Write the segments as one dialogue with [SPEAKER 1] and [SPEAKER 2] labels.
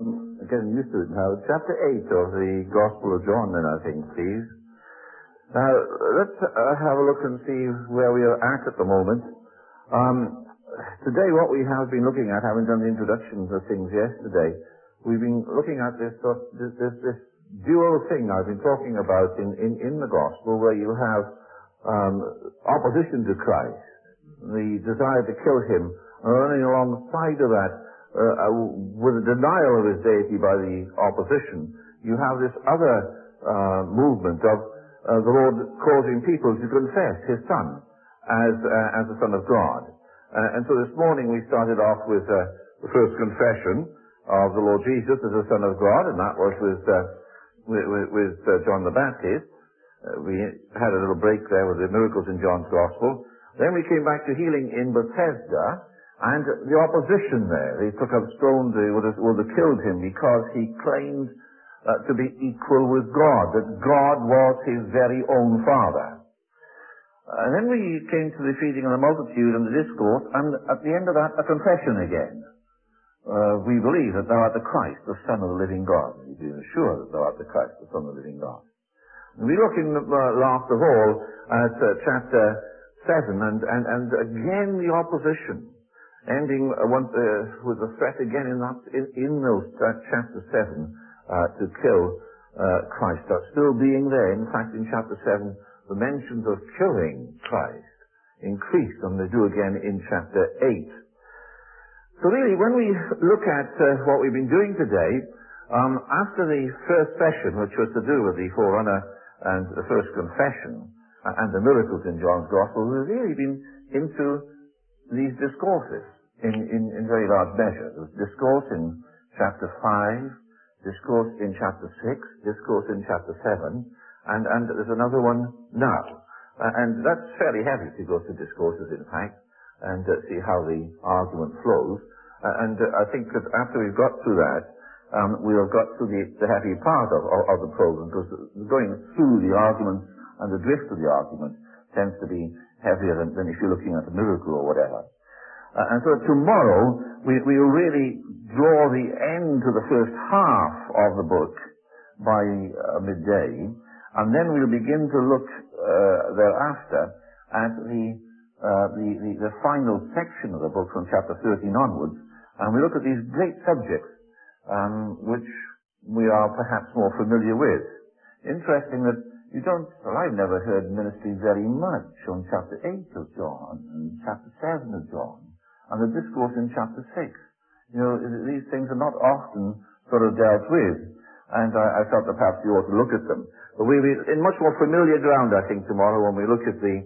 [SPEAKER 1] getting used to it now. Chapter 8 of the Gospel of John then, I think, please. Now, let's have a look and see where we are at the moment. Today what we have been looking at, having done the introductions of things yesterday, we've been looking at this dual thing I've been talking about in the Gospel, where you have opposition to Christ, the desire to kill him, and running alongside of that, with a denial of his deity by the opposition, you have this other movement of the Lord causing people to confess his Son as the Son of God. And so this morning we started off with the first confession of the Lord Jesus as the Son of God, and that was with John the Baptist. We had a little break there with the miracles in John's Gospel. Then we came back to healing in Bethesda, and the opposition there. They took up stones, they would have killed him because he claimed to be equal with God, that God was his very own Father. And then we came to the feeding of the multitude and the discourse, and at the end of that, a confession again. We believe that thou art the Christ, the Son of the living God. We do assure that thou art the Christ, the Son of the living God. And we look in last of all at chapter 7, and again the opposition, ending with a threat again in those chapter 7 to kill Christ. That's still being there. In fact, in chapter 7, the mentions of killing Christ increase, and they do again in chapter 8. So really, when we look at what we've been doing today, after the first session, which was to do with the forerunner and the first confession and the miracles in John's Gospel, we've really been into these discourses in very large measure. There's discourse in chapter 5, discourse in chapter 6, discourse in chapter 7, and there's another one now. And that's fairly heavy to go through discourses, in fact, and see how the argument flows. And I think that after we've got through that, we'll have got through the heavy part of the program, because going through the argument and the drift of the argument tends to be heavier than if you're looking at a miracle or whatever. And so tomorrow, we will really draw the end to the first half of the book by midday, and then we'll begin to look thereafter at the final section of the book from chapter 13 onwards, and we look at these great subjects which we are perhaps more familiar with. Interesting that I've never heard ministry very much on chapter 8 of John and chapter 7 of John, and the discourse in chapter 6. You know, these things are not often sort of dealt with, and I felt that perhaps you ought to look at them. But we'll be in much more familiar ground, I think, tomorrow when we look at the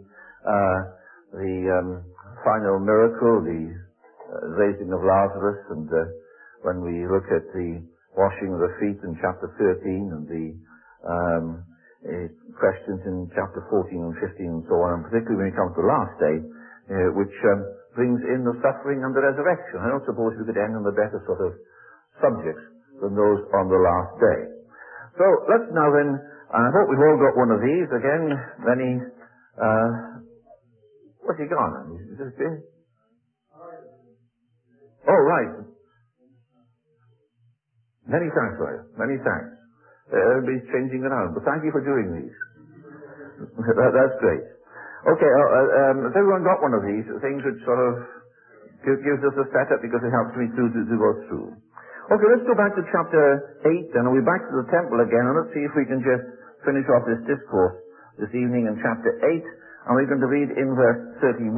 [SPEAKER 1] final miracle, the raising of Lazarus, and when we look at the washing of the feet in chapter 13, and the questions in chapter 14 and 15 and so on, and particularly when we come to the last day, which brings in the suffering and the resurrection. I don't suppose we could end on the better sort of subjects than those on the last day. So let's now then, I hope we've all got one of these. Again, many, what's he gone? Is this it? Oh, right. Many thanks, Roy. Many thanks. Everybody's changing around, but thank you for doing these. That's great. Okay, has everyone got one of these things which sort of gives us a setup, because it helps me to go through? Okay, let's go back to chapter 8 then, and we're back to the temple again, and let's see if we can just finish off this discourse this evening in chapter 8, and we're going to read in verse 31.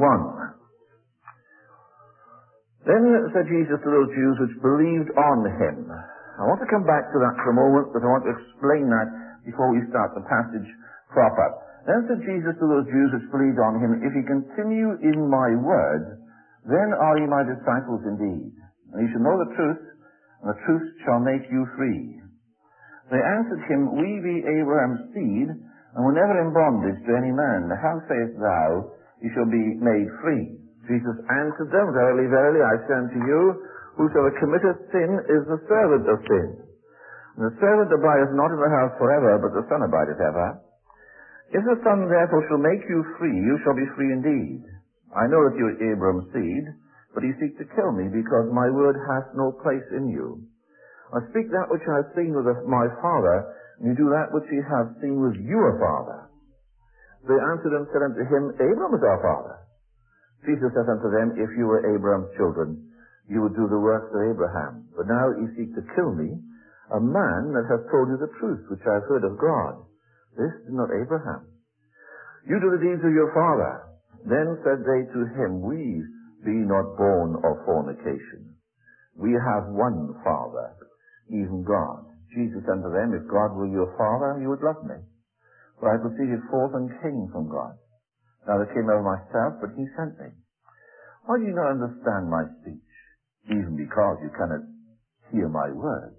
[SPEAKER 1] Then said Jesus to those Jews which believed on him. I want to come back to that for a moment, but I want to explain that before we start the passage proper. Then said Jesus to those Jews which believed on him, if ye continue in my word, then are ye my disciples indeed. And ye shall know the truth, and the truth shall make you free. They answered him, we be Abraham's seed, and were never in bondage to any man. How sayest thou, ye shall be made free? Jesus answered them, verily, verily, I say unto you, whosoever committeth sin is the servant of sin. And the servant abideth not in the house forever, but the Son abideth ever. If the Son therefore shall make you free, you shall be free indeed. I know that you are Abraham's seed, but ye seek to kill me, because my word hath no place in you. I speak that which I have seen with my father, and you do that which ye have seen with your father. They answered and said unto him, Abraham is our father. Jesus said unto them, If you were Abraham's children, you would do the works of Abraham. But now ye seek to kill me, a man that hath told you the truth, which I have heard of God. This is not Abraham. You do the deeds of your father. Then said they to him, We be not born of fornication. We have one Father, even God. Jesus unto them, If God were your Father, you would love me. For I proceeded forth and came from God. Now I came of myself, but he sent me. Why do you not understand my speech? Even because you cannot hear my word.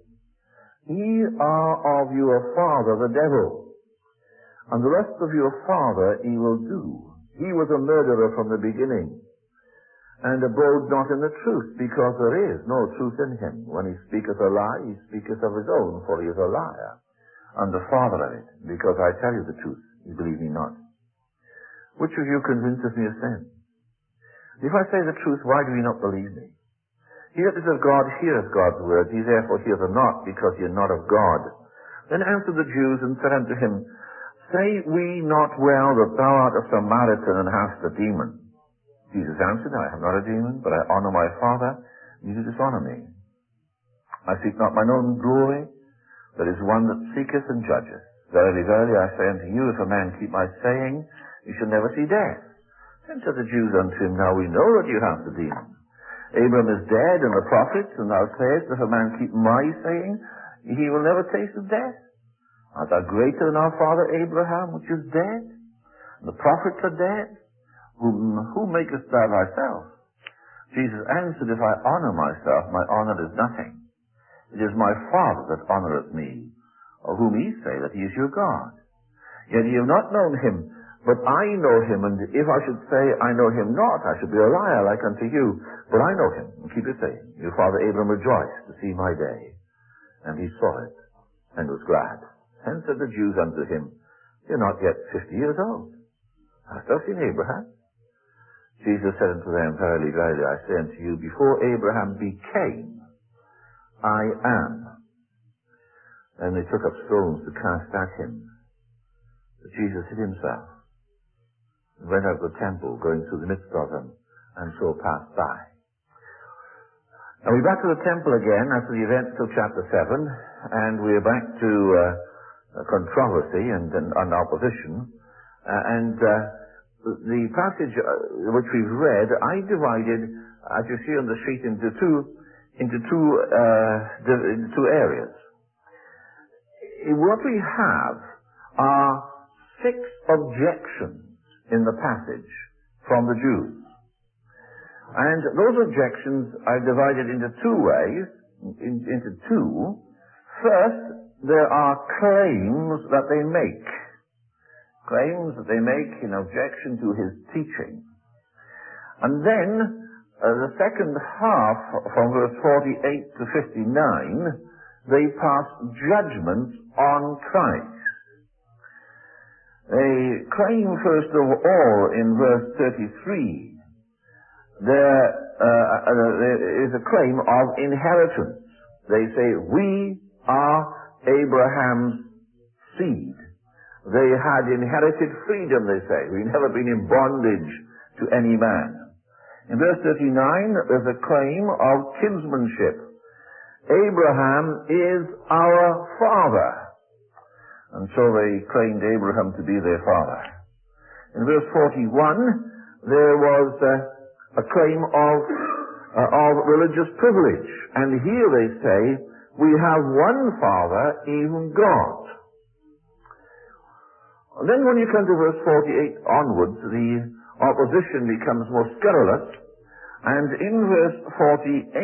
[SPEAKER 1] Ye are of your father the devil, and the rest of your father he will do. He was a murderer from the beginning, and abode not in the truth, because there is no truth in him. When he speaketh a lie, he speaketh of his own, for he is a liar, and the father of it. Because I tell you the truth, you believe me not. Which of you convinces me of sin? If I say the truth, why do ye not believe me? He that is of God heareth God's words, he therefore heareth not, because ye are not of God. Then answered the Jews, and said unto him, Say we not well that thou art a Samaritan, and hast a demon? Jesus answered, I have not a demon, but I honor my Father, and you dishonor me. I seek not mine own glory, there is one that seeketh and judgeth. Verily, verily, I say unto you, if a man keep my saying, he shall never see death. Then said the Jews unto him, Now we know that you have the demon. Abraham is dead, and the prophets, and thou sayest, if a man keep my saying, he will never taste of death. Art thou greater than our father Abraham, which is dead? And the prophets are dead. Who makest thou thyself? Jesus answered, If I honor myself, my honor is nothing. It is my Father that honoreth me, of whom ye say that he is your God. Yet ye have not known him, but I know him, and if I should say I know him not, I should be a liar like unto you. But I know him, and keep his saying. Your father Abraham rejoiced to see my day, and he saw it, and was glad. Then said the Jews unto him, Ye are not yet 50 years old. Hast thou seen Abraham? Jesus said unto them, Verily, verily, I say unto you, before Abraham became, I am. Then they took up stones to cast at him. But Jesus hid himself, and went out of the temple, going through the midst of them, and so passed by. Now we're back to the temple again after the events of chapter 7, and we're back to controversy and opposition. The passage which we've read, I divided, as you see on the sheet, into two areas. What we have are 6 objections in the passage from the Jews. And those objections are divided into 2 ways, into 2. First, there are claims that they make. Claims that they make in objection to his teaching. And then, the second half, from verse 48 to 59, they pass judgment on Christ. They claim, first of all, in verse 33, there is a claim of inheritance. They say, we are Abraham's seed. They had inherited freedom, they say. We've never been in bondage to any man. In verse 39, there's a claim of kinsmanship. Abraham is our father. And so they claimed Abraham to be their father. In verse 41, there was a claim of religious privilege. And here they say, we have one Father, even God. Then when you come to verse 48 onwards, the opposition becomes more scurrilous. And in verse 48,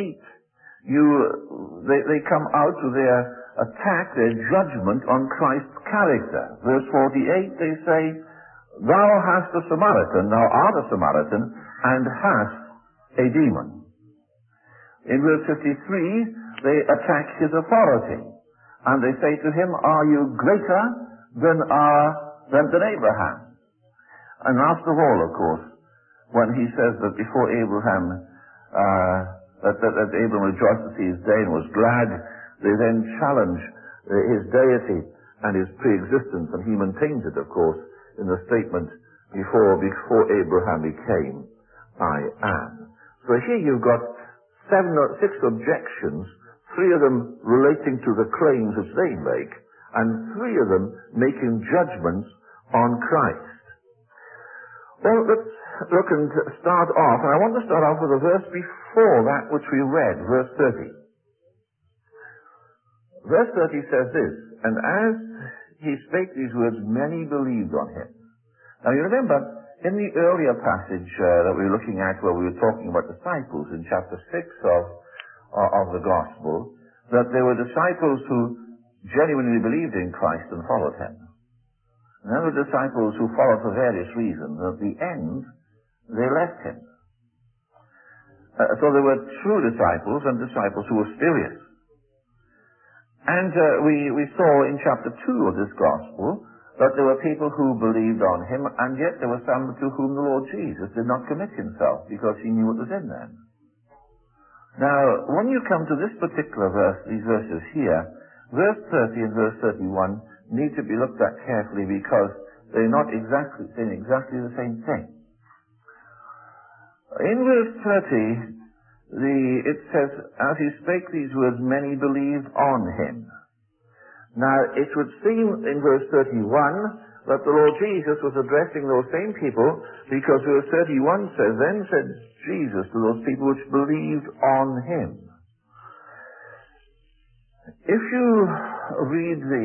[SPEAKER 1] they come out to their attack, their judgment on Christ's character. Verse 48, they say, Thou hast a Samaritan, thou art a Samaritan, and hast a demon. In verse 53, they attack his authority. And they say to him, Are you greater than Abraham? And last of all, of course, when he says that before Abraham, that Abraham rejoiced to see his day and was glad, They then challenge his deity and his pre-existence, and he maintains it, of course, in the statement, before Abraham became, I am. So here you've got 6 objections, 3 of them relating to the claims which they make, and 3 of them making judgments on Christ. Well, let's look and start off, and I want to start off with a verse before that which we read, verse 30. Verse 30 says this, and as he spake these words, many believed on him. Now you remember, in the earlier passage that we were looking at, where we were talking about disciples in chapter 6 of the Gospel, that there were disciples who genuinely believed in Christ and followed him. And there were disciples who followed for various reasons, and at the end, they left him. So there were true disciples and disciples who were spurious. And we saw in chapter 2 of this Gospel that there were people who believed on him, and yet there were some to whom the Lord Jesus did not commit himself because he knew what was in them. Now, when you come to this particular verse, these verses here, verse 30 and verse 31 need to be looked at carefully because they're not exactly saying exactly the same thing. In verse 30, it says, as he spake these words, many believed on him. Now, it would seem in verse 31 that the Lord Jesus was addressing those same people, because verse 31 says, then said Jesus to those people which believed on him. If you read the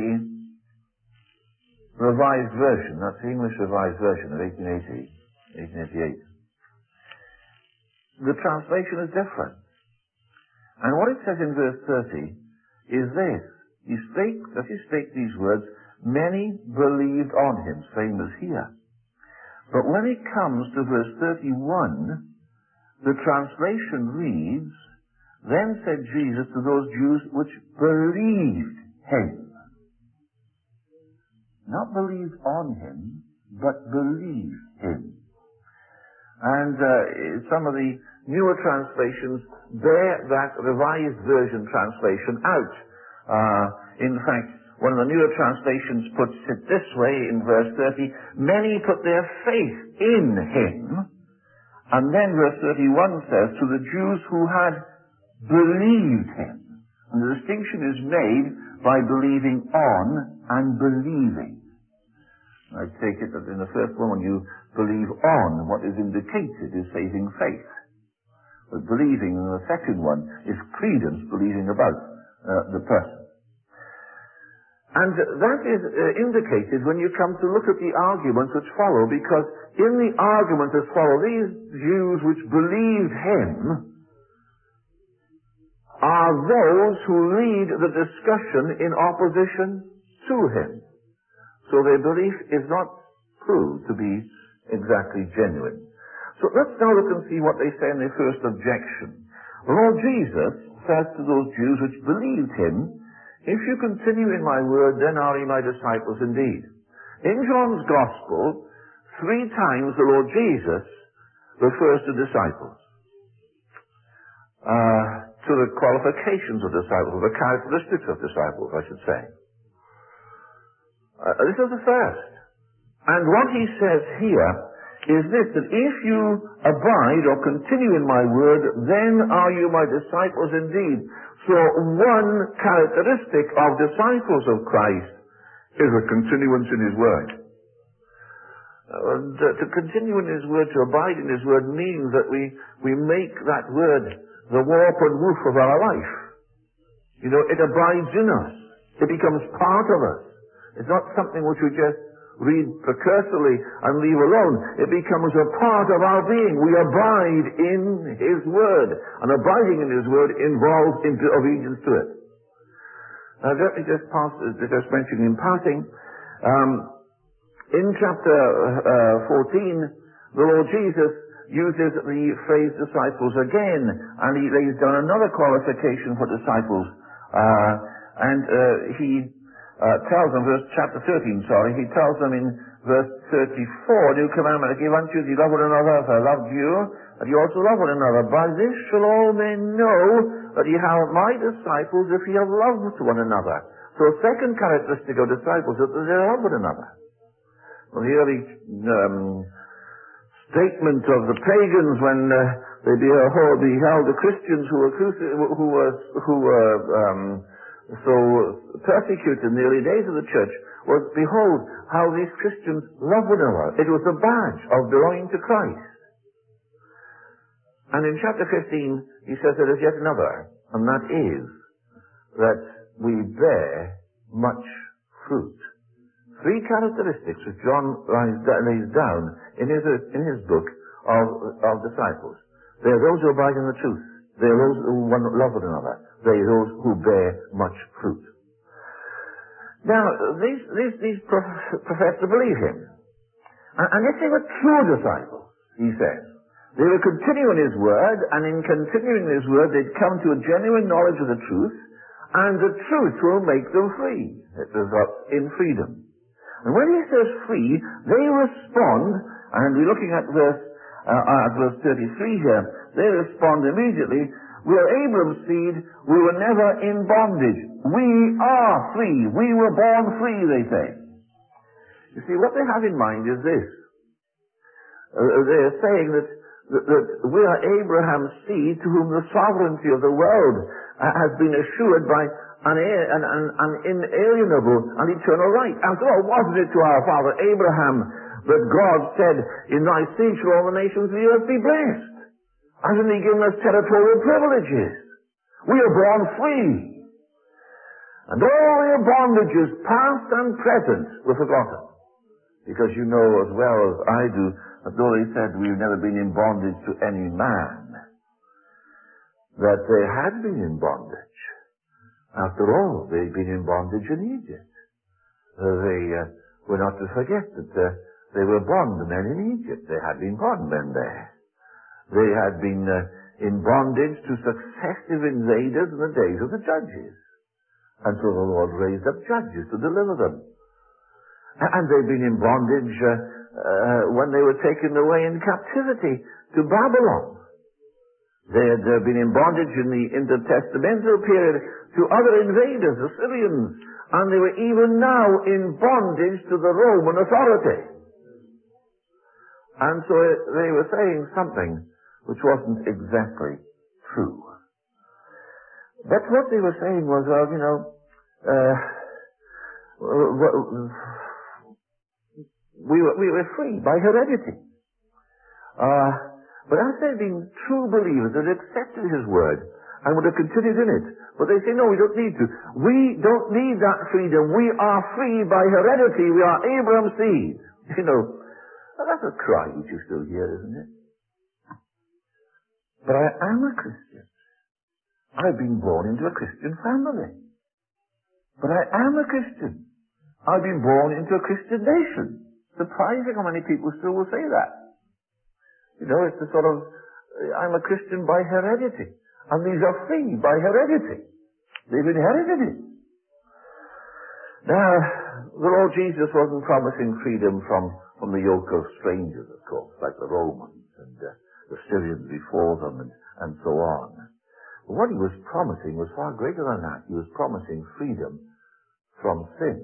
[SPEAKER 1] Revised Version, that's the English Revised Version of 1888, the translation is different. And what it says in verse 30 is this, as he spake these words, many believed on him, same as here. But when it comes to verse 31, the translation reads, then said Jesus to those Jews which believed him. Not believed on him, but believed him. And some of the newer translations bear that Revised Version translation out. In fact, one of the newer translations puts it this way in verse 30, many put their faith in him. And then verse 31 says, to the Jews who had believed him. And the distinction is made by believing on and believing. I take it that in the first one, when you believe on, what is indicated is saving faith. But believing in the second one is credence, believing about the person. And that is indicated when you come to look at the arguments which follow, because in the arguments that follow, these Jews which believed him are those who lead the discussion in opposition to him. So their belief is not proved to be exactly genuine. So let's now look and see what they say in their first objection. The Lord Jesus says to those Jews which believed him, if you continue in my word, then are ye my disciples indeed. In John's Gospel, 3 times the Lord Jesus refers to disciples. To the qualifications of disciples, the characteristics of disciples, I should say. This is the first. And what he says here is this, that if you abide or continue in my word, then are you my disciples indeed. So one characteristic of disciples of Christ is a continuance in his word. To continue in his word, to abide in his word, means that we make that word the warp and woof of our life. You know, it abides in us. It becomes part of us. It's not something which we just read precursorily and leave alone. It becomes a part of our being. We abide in his word. And abiding in his word involves obedience to it. Now, let me just mention in passing, in chapter 14, the Lord Jesus uses the phrase disciples again, and he lays down another qualification for disciples. He tells them, chapter 13, he tells them in verse 34, new commandment I give unto you, that you love one another as I loved you, that you also love one another. By this shall all men know that ye are my disciples if ye have love to one another. So a second characteristic of disciples is that they love one another. Well, the early statement of the pagans when they beheld the Christians who were so persecuted in the early days of the church was, behold, how these Christians love one another. It was a badge of belonging to Christ. And in chapter 15, he says there is yet another, and that is that we bear much fruit. Three characteristics which John lays down in his book of disciples. They are those who abide in the truth. They are those who love one another. They are those who bear much fruit. Now, these profess to believe him. And if they were true disciples, he says, they will continue in his word, and in continuing in his word, they'd come to a genuine knowledge of the truth, and the truth will make them free. It results in freedom. And when he says free, they respond, and we're looking at verse 33 here, they respond immediately, we are Abraham's seed, we were never in bondage. We are free. We were born free, they say. You see, what they have in mind is this. They are saying that we are Abraham's seed to whom the sovereignty of the world has been assured by an inalienable and eternal right. After all, wasn't it to our father Abraham that God said, in thy seed shall all the nations of the earth be blessed? Hasn't he given us territorial privileges? We are born free. And all your bondages, past and present, were forgotten. Because you know as well as I do, that though they said we've never been in bondage to any man, that they had been in bondage. After all, they'd been in bondage in Egypt. They were not to forget that they were bondmen in Egypt. They had been bondmen there. They had been in bondage to successive invaders in the days of the judges. And so the Lord raised up judges to deliver them. And they'd been in bondage when they were taken away in captivity to Babylon. They had been in bondage in the intertestamental period to other invaders, the Syrians. And they were even now in bondage to the Roman authority. And so they were saying something which wasn't exactly true. But what they were saying was, we were free by heredity. But as they'd been true believers, they'd accepted his word and would have continued in it. But they say, no, we don't need to. We don't need that freedom. We are free by heredity. We are Abraham's seed. That's a cry which you still hear, isn't it? But I am a Christian. I've been born into a Christian family. But I am a Christian. I've been born into a Christian nation. Surprising how many people still will say that. It's the sort of, I'm a Christian by heredity. And these are free by heredity. They've inherited it. Now, the Lord Jesus wasn't promising freedom from the yoke of strangers, of course, like the Romans and the Syrians before them and so on. But what he was promising was far greater than that. He was promising freedom from sin.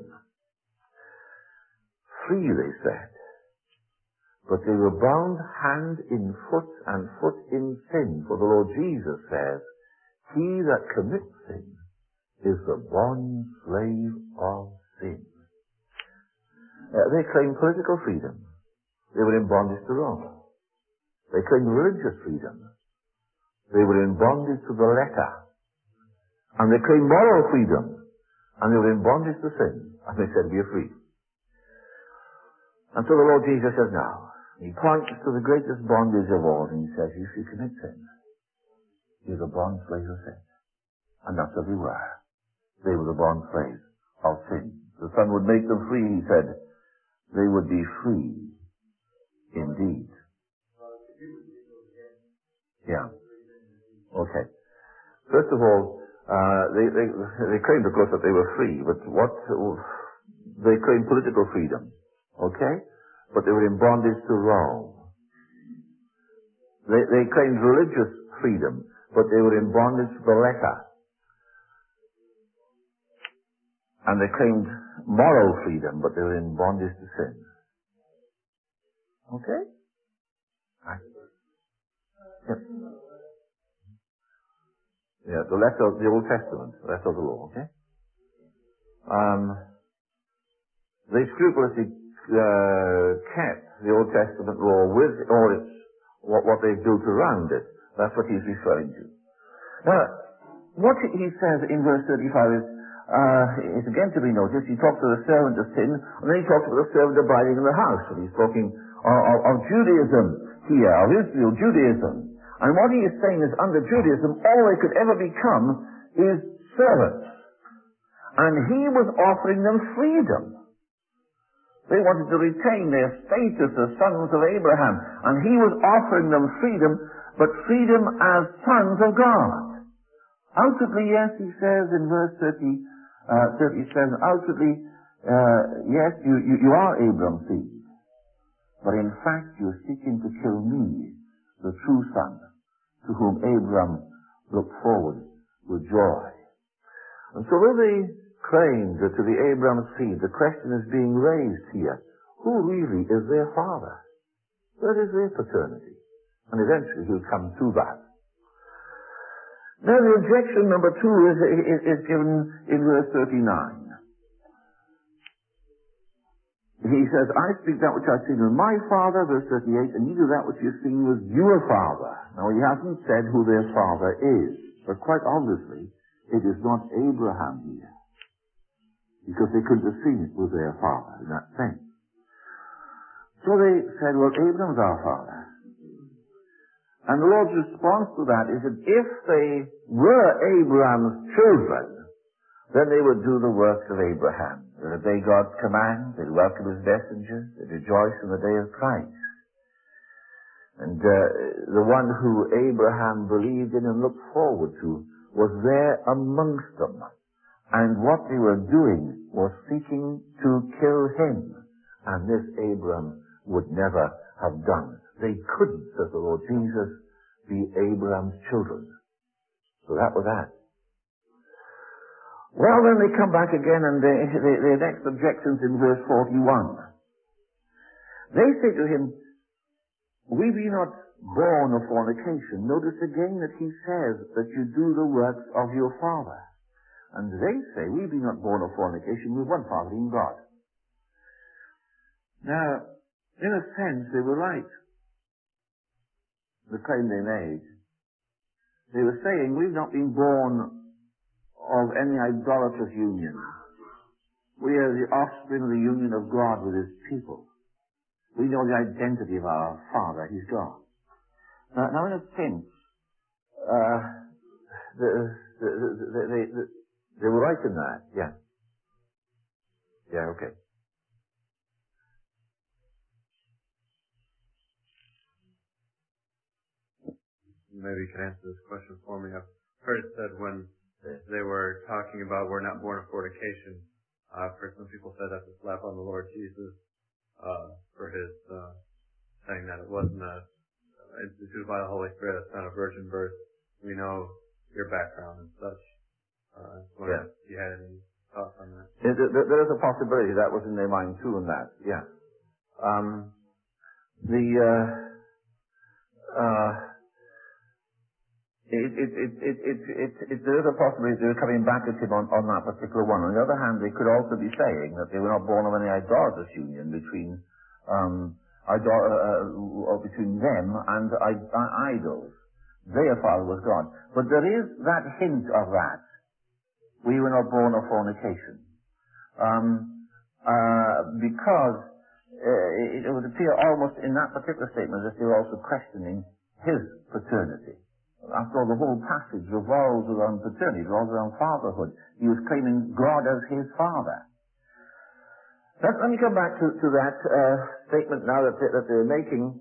[SPEAKER 1] Free, they said. But they were bound hand in foot and foot in sin. For the Lord Jesus says, he that commits sin is the bond slave of sin. They claimed political freedom. They were in bondage to Rome. They claimed religious freedom. They were in bondage to the letter. And they claimed moral freedom. And they were in bondage to sin. And they said, we are free. And so the Lord Jesus says, now, he points to the greatest bondage of all, and he says, if you commit sin, you're the bond slave of sin. And that's what they were. They were the bond slaves of sin. The Son would make them free, he said. They would be free indeed. Yeah. Okay. First of all, they claimed, of course, that they were free, but they claimed political freedom. Okay? But they were in bondage to Rome. They claimed religious freedom. but they were in bondage to the letter. And they claimed moral freedom, but they were in bondage to sin. Okay? Right. Yep. Yeah, the letter of the Old Testament, the letter of the law, okay? They scrupulously kept the Old Testament law with all its, what they built around it. That's what he's referring to. Now, what he says in verse 35 is again to be noticed. He talks of the servant of sin, and then he talks about the servant abiding in the house. And he's talking of Judaism here, of Israel, Judaism. And what he is saying is, under Judaism, all they could ever become is servants. And he was offering them freedom. They wanted to retain their status as sons of Abraham. And he was offering them freedom, but freedom as sons of God. Outwardly, yes, he says in verse 37, outwardly, yes, you are Abraham's seed. But in fact, you're seeking to kill me, the true son, to whom Abraham looked forward with joy. And so though they claimed to be Abraham's seed, the question is being raised here. Who really is their father? Where is their paternity? And eventually he'll come to that. Now the objection number 2 is given in verse 39. He says, I speak that which I've seen with my father, verse 38, and you do that which you've seen with your father. Now he hasn't said who their father is, but quite obviously it is not Abraham here, because they couldn't have seen it with their father in that sense. So they said, well, Abraham's our father. And the Lord's response to that is that if they were Abraham's children, then they would do the works of Abraham. They'd obey God's commands, they'd welcome his messengers, they'd rejoice in the day of Christ. And the one who Abraham believed in and looked forward to was there amongst them. And what they were doing was seeking to kill him. And this Abraham would never have done. They couldn't, says the Lord Jesus, be Abraham's children. So that was that. Well, then they come back again, and their next objection's in verse 41. They say to him, we be not born of fornication. Notice again that he says that you do the works of your father. And they say, we be not born of fornication, we have one Father in God. Now, in a sense, they were right. The claim they made. They were saying, we've not been born of any idolatrous union. We are the offspring of the union of God with his people. We know the identity of our Father, he's God. Now in a sense, they were right in that, yeah. Yeah, okay.
[SPEAKER 2] Maybe you can answer this question for me. I've heard it said when they were talking about we're not born of fornication, I've heard some people say that's a slap on the Lord Jesus for his saying that it wasn't instituted by the Holy Spirit, it's not a virgin birth. We know your background and such. If you had any thoughts on that.
[SPEAKER 1] There is a possibility that was in their mind too, in that, yeah. There is a possibility they were coming back at him on that particular one. On the other hand, they could also be saying that they were not born of any idolatrous union between between them and idols. Their father was God. But there is that hint of that. We were not born of fornication. Because it would appear almost in that particular statement as if they were also questioning his paternity. After all, the whole passage revolves around paternity, revolves around fatherhood. He was claiming God as his father. Let me come back to that statement now that they're making.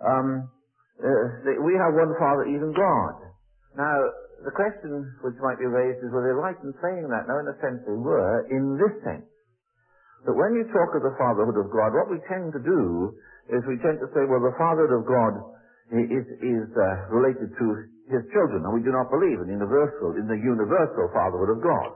[SPEAKER 1] We have one Father, even God. Now, the question which might be raised is, were they right in saying that? Now, in a sense, they were, in this sense. But when you talk of the fatherhood of God, what we tend to do is we tend to say, well, the fatherhood of God related to his children, and we do not believe in the universal fatherhood of God.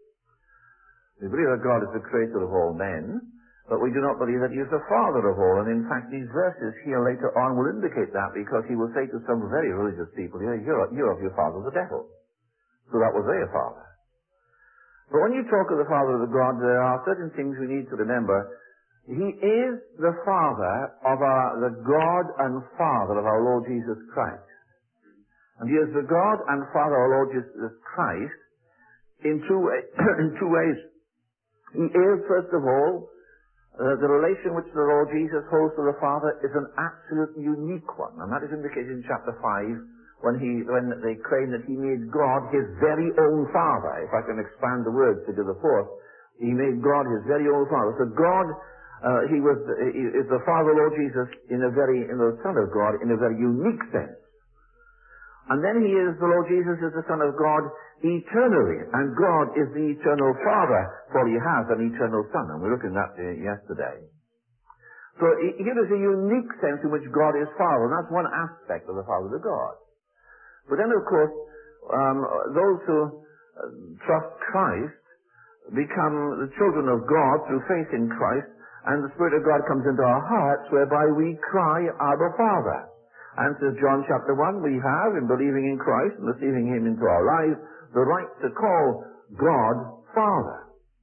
[SPEAKER 1] We believe that God is the creator of all men, but we do not believe that he is the father of all. And in fact, these verses here later on will indicate that, because he will say to some very religious people here, you're of your father the devil. So that was their father. But when you talk of the Father of God, there are certain things we need to remember. He is the Father of the God and Father of our Lord Jesus Christ. And he is the God and Father of our Lord Jesus Christ in two ways. He is, first of all, the relation which the Lord Jesus holds to the Father is an absolutely unique one. And that is indicated in chapter 5, when they claim that he made God his very own Father. If I can expand the words to give the force, he made God his very own Father. So God, he is the Father, Lord Jesus, in the Son of God, in a very unique sense. And then he is, the Lord Jesus is the Son of God eternally, and God is the eternal Father, for he has an eternal Son, and we looked at that yesterday. So here is a unique sense in which God is Father, and that's one aspect of the Father of God. But then, of course, those who trust Christ become the children of God through faith in Christ, and the Spirit of God comes into our hearts, whereby we cry, Abba, Father. And says John chapter 1, we have, in believing in Christ and receiving him into our lives, the right to call God Father.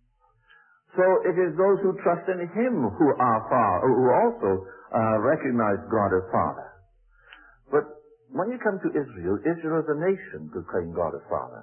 [SPEAKER 1] So it is those who trust in him who are Father, who also recognize God as Father. But when you come to Israel, Israel as a nation could claim God as Father.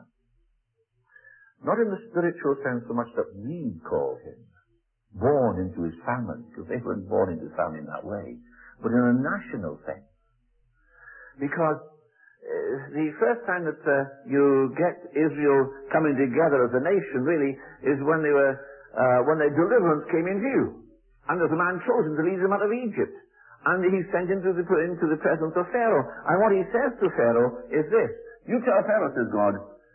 [SPEAKER 1] Not in the spiritual sense so much that we call him, born into his family, because they weren't born into his family in that way, but in a national sense. Because the first time that you get Israel coming together as a nation, really, is when their deliverance came in view. And there's a man chosen to lead them out of Egypt. And he's sent into the presence of Pharaoh. And what he says to Pharaoh is this. You tell Pharaoh, says God,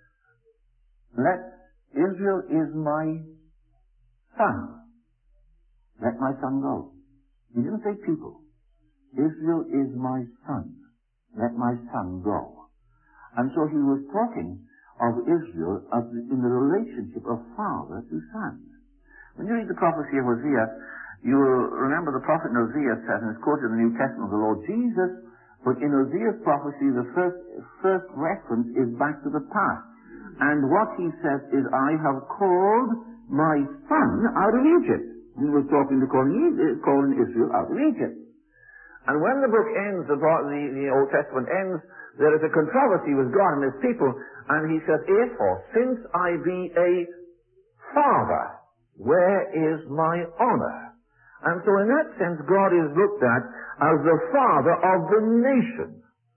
[SPEAKER 1] Israel is my son. Let my son go. He didn't say people. Israel is my son. Let my son go. And so he was talking of Israel in the relationship of father to son. When you read the prophecy of Hosea, you will remember the prophet Hosea says, and it's quoted in the New Testament of the Lord Jesus, but in Hosea's prophecy, the first reference is back to the past. And what he says is, I have called my son out of Egypt. He was talking to calling Israel out of Egypt. And when the book ends, the Old Testament ends, there is a controversy with God and his people, and he says, since I be a father, where is my honor? And so in that sense, God is looked at as the father of the nation.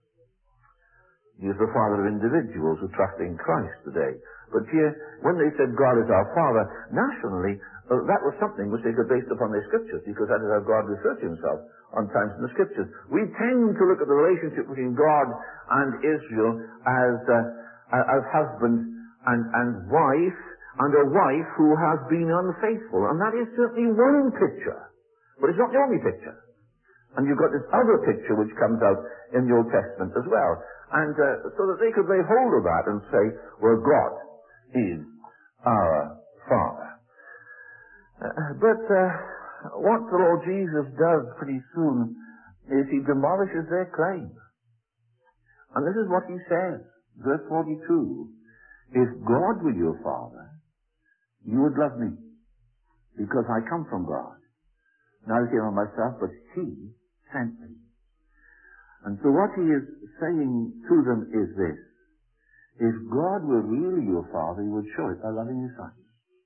[SPEAKER 1] He is the father of individuals who trust in Christ today. But here, when they said God is our father, nationally, that was something which they could base upon their scriptures, because that is how God referred to himself on times in the scriptures. We tend to look at the relationship between God and Israel as husband and wife, and a wife who has been unfaithful. And that is certainly one picture. But it's not the only picture. And you've got this other picture which comes out in the Old Testament as well. And so that they could lay hold of that and say, well, God is our Father. But what the Lord Jesus does pretty soon is he demolishes their claim. And this is what he says, verse 42. If God were your Father, you would love me, because I come from God. Not as I myself, but he sent me. And so what he is saying to them is this. If God were really your Father, he would show it by loving his Son.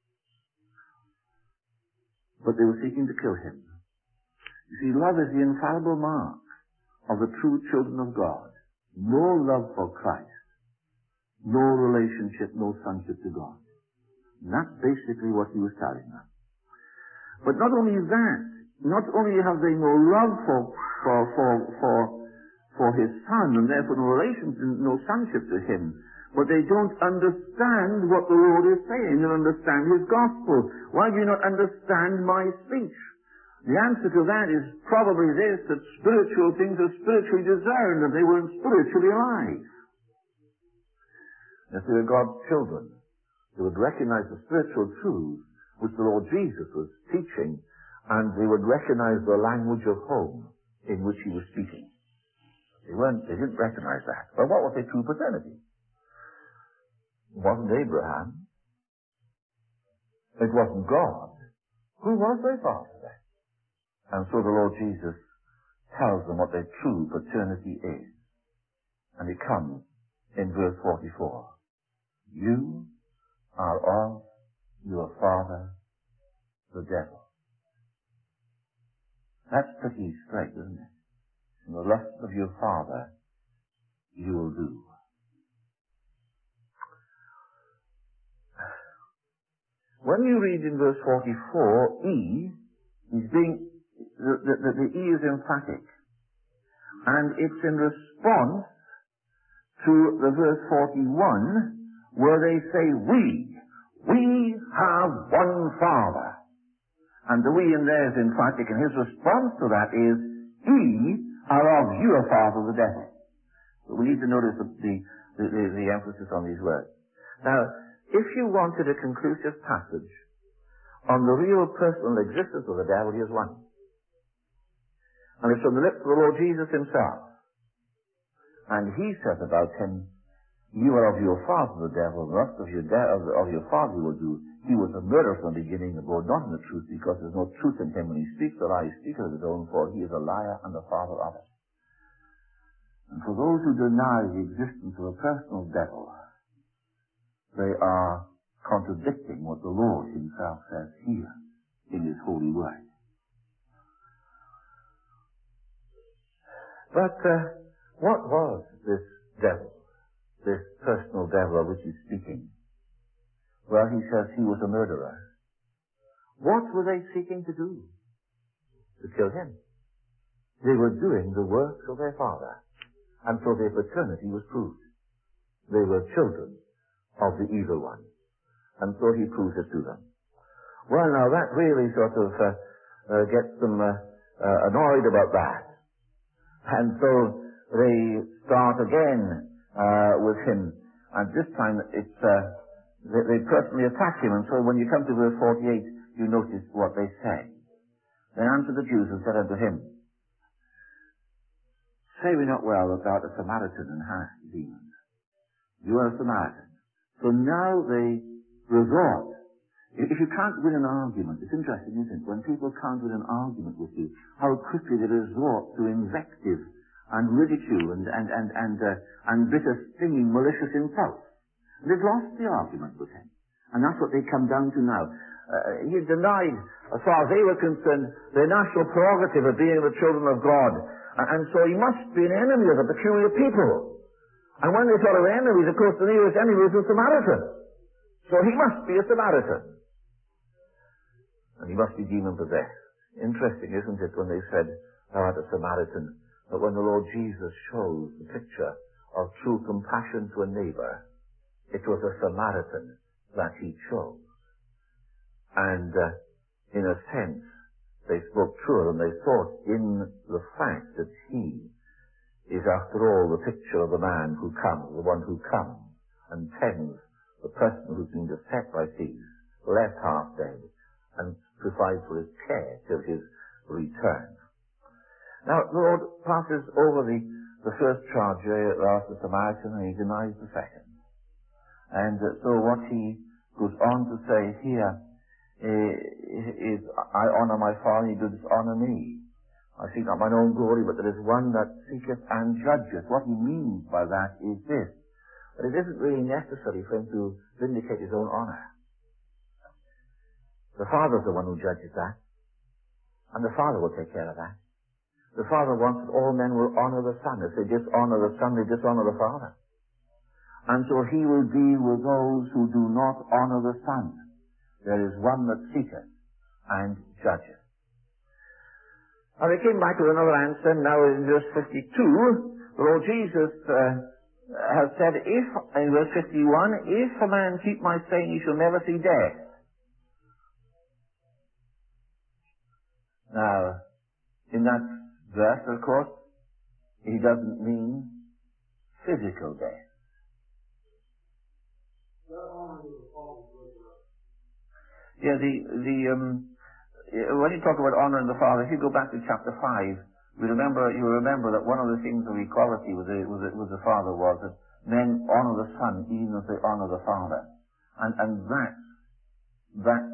[SPEAKER 1] But they were seeking to kill him. You see, love is the infallible mark of the true children of God. No love for Christ. No relationship, no sonship to God. And that's basically what he was telling them. But not only that, not only have they no love for his Son, and therefore no relationship, no sonship to him, but they don't understand what the Lord is saying. They don't understand his gospel. Why do you not understand my speech? The answer to that is probably this, that spiritual things are spiritually discerned and they weren't spiritually alive. If they were God's children, they would recognize the spiritual truths which the Lord Jesus was teaching, and they would recognize the language of home in which he was speaking. They didn't recognize that. But what was their true paternity? It wasn't Abraham. It wasn't God. Who was their father then? And so the Lord Jesus tells them what their true paternity is. And it comes in verse 44. You are of your father, the devil. That's pretty straight, isn't it? And the lust of your father you will do. When you read in verse 44, the E is emphatic. And it's in response to the verse 41 where they say, we have one Father. And the we in there is emphatic, and his response to that is, ye are of your father the devil. So we need to notice the emphasis on these words. Now, if you wanted a conclusive passage on the real personal existence of the devil, here's one. And it's from the lips of the Lord Jesus himself. And he says about him, you are of your father the devil, and the rest of your father you will do. He was a murderer from the beginning, and abode not in the truth, because there's no truth in him. When he speaks a lie, he speaks of his own, for he is a liar and the father of it. And for those who deny the existence of a personal devil, they are contradicting what the Lord himself says here in his holy word. But what was this devil, this personal devil of which he's speaking? Well, he says he was a murderer. What were they seeking to do? To kill him. They were doing the works of their father, and so their paternity was proved. They were children of the evil one. And so he proves it to them. Well, now that really sort of gets them annoyed about that. And so they start again with him. And this time they personally attack him. And so when you come to verse 48, you notice what they say. They answered the Jews and said unto him, say we not well that thou art a Samaritan and hast demons? You are a Samaritan. So now they resort. If you can't win an argument, it's interesting, isn't it? When people can't win an argument with you, how quickly they resort to invective and ridicule and bitter, stinging, malicious insults. And they've lost the argument with him. And that's what they come down to now. He denied, as far as they were concerned, their national prerogative of being the children of God. And so he must be an enemy of the peculiar people. And when they thought of enemies, of course, the nearest enemy was a Samaritan. So he must be a Samaritan. And he must be demon-possessed. Interesting, isn't it, when they said, thou art a Samaritan, that when the Lord Jesus shows the picture of true compassion to a neighbor, it was a Samaritan that he chose. And in a sense, they spoke true, and they thought in the fact that he is after all the picture of the man who comes, the one who comes and tends the person who's been beset by thieves, left half dead, and provides for his care till his return. Now, the Lord passes over the first charge of the Samaritan, and he denies the second. And so what he goes on to say here is, I honor my Father, he does honor me. I seek not mine own glory, but there is one that seeketh and judgeth. What he means by that is this, that it isn't really necessary for him to vindicate his own honor. The Father's the one who judges that, and the Father will take care of that. The Father wants that all men will honor the Son. If they dishonor the Son, they dishonor the Father. And so he will deal with those who do not honor the Son. There is one that seeketh and judgeth. Now they came back with another answer. Now in verse 52, the Lord Jesus has said, in verse 51, if a man keep my saying, he shall never see death. Now, in that verse, of course, he doesn't mean physical death. Yeah, when you talk about honouring the Father, if you go back to chapter 5, you remember that one of the things of equality with the Father was that men honour the Son even as they honour the Father, and that's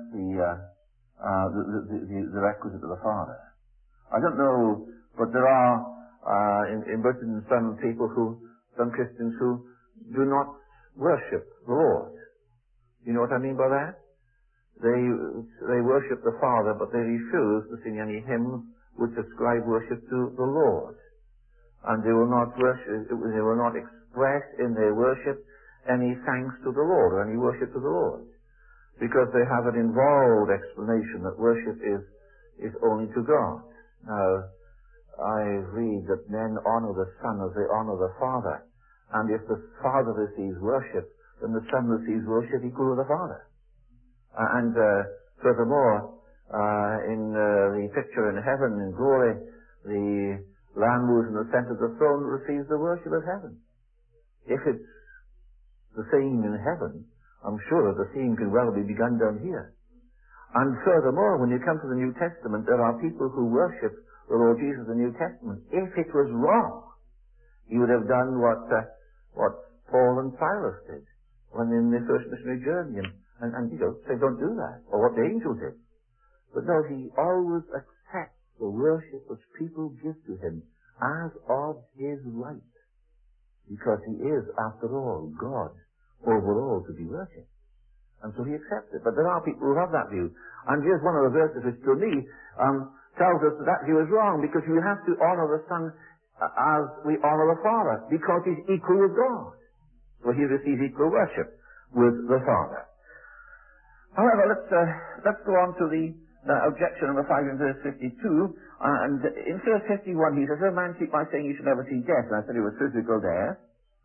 [SPEAKER 1] the requisite of the Father. I don't know, but there are in Britain some Christians who do not worship the Lord. You know what I mean by that? They worship the Father, but they refuse to sing any hymns which ascribe worship to the Lord. And they will not express in their worship any thanks to the Lord or any worship to the Lord, because they have an involved explanation that worship is only to God. Now, I read that men honor the Son as they honor the Father, and if the Father receives worship, then the Son receives worship equal to the Father. And furthermore, in the picture in heaven, in glory, the Lamb who is in the center of the throne receives the worship of heaven. If it's the same in heaven, I'm sure that the same can well be begun down here. And furthermore, when you come to the New Testament, there are people who worship the Lord Jesus in the New Testament. If it was wrong, he would have done what Paul and Silas did when in the first missionary journey, and say, don't do that, or what the angel did. But no, he always accepts the worship which people give to him as of his right, because he is, after all, God over all to be worshipped. And so he accepts it. But there are people who have that view. And here's one of the verses which, to me, tells us that view is wrong, because you have to honor the Son as we honor the Father, because he's equal with God. So he receives equal worship with the Father. However, let's go on to the objection number 5 in verse 52. And in verse 51, he says, "A man keep by saying you should never see death." And I said it was physical death.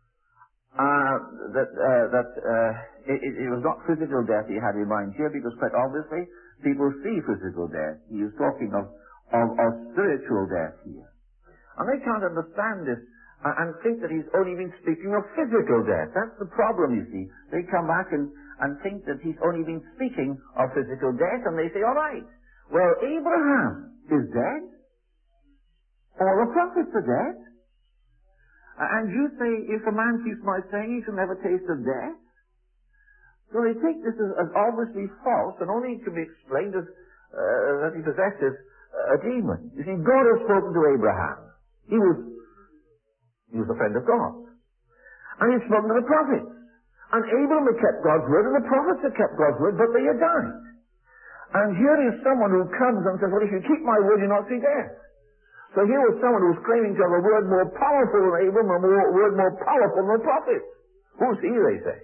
[SPEAKER 1] It was not physical death he had in mind here, because quite obviously people see physical death. He is talking of spiritual death here. And they can't understand this and think that he's only been speaking of physical death. That's the problem, you see. They come back and think that he's only been speaking of physical death, and they say, all right, well, Abraham is dead. All the prophets are dead. And you say, if a man keeps my saying, he shall never taste of death? So they take this as obviously false, and only can be explained as that he possesses a demon. You see, God has spoken to Abraham. He was a friend of God. And he's spoken to the prophets. And Abraham had kept God's word, and the prophets had kept God's word, but they had died. And here is someone who comes and says, well, if you keep my word, you'll not see death. So here was someone who was claiming to have a word more powerful than Abraham, a word more powerful than the prophets. Who's he, they say?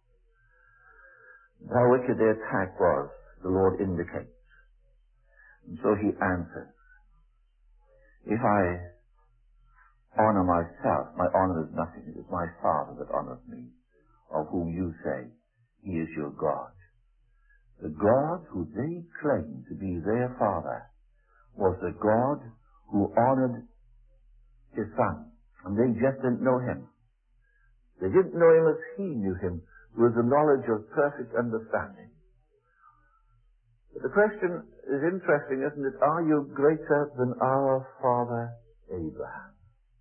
[SPEAKER 1] How wicked the attack was, the Lord indicates. And so he answers, if I honor myself, my honor is nothing. It is my Father that honors me, of whom you say he is your God. The God who they claim to be their Father was the God who honored his Son. And they just didn't know him. They didn't know him as he knew him, with the knowledge of perfect understanding. But the question is interesting, isn't it? Are you greater than our father Abraham?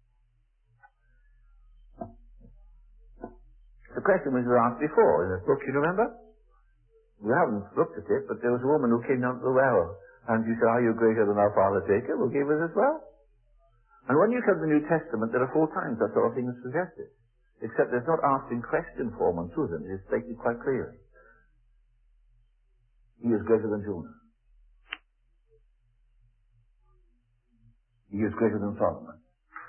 [SPEAKER 1] The question was asked before in this book, you remember? We haven't looked at it, but there was a woman who came down to the well, and she said, are you greater than our father Jacob, who gave us this well? And when you come to the New Testament, there are 4 times that sort of thing is suggested. Except it's not asked in question form on Susan, it is stated quite clearly. He is greater than Jonah. He is greater than Solomon.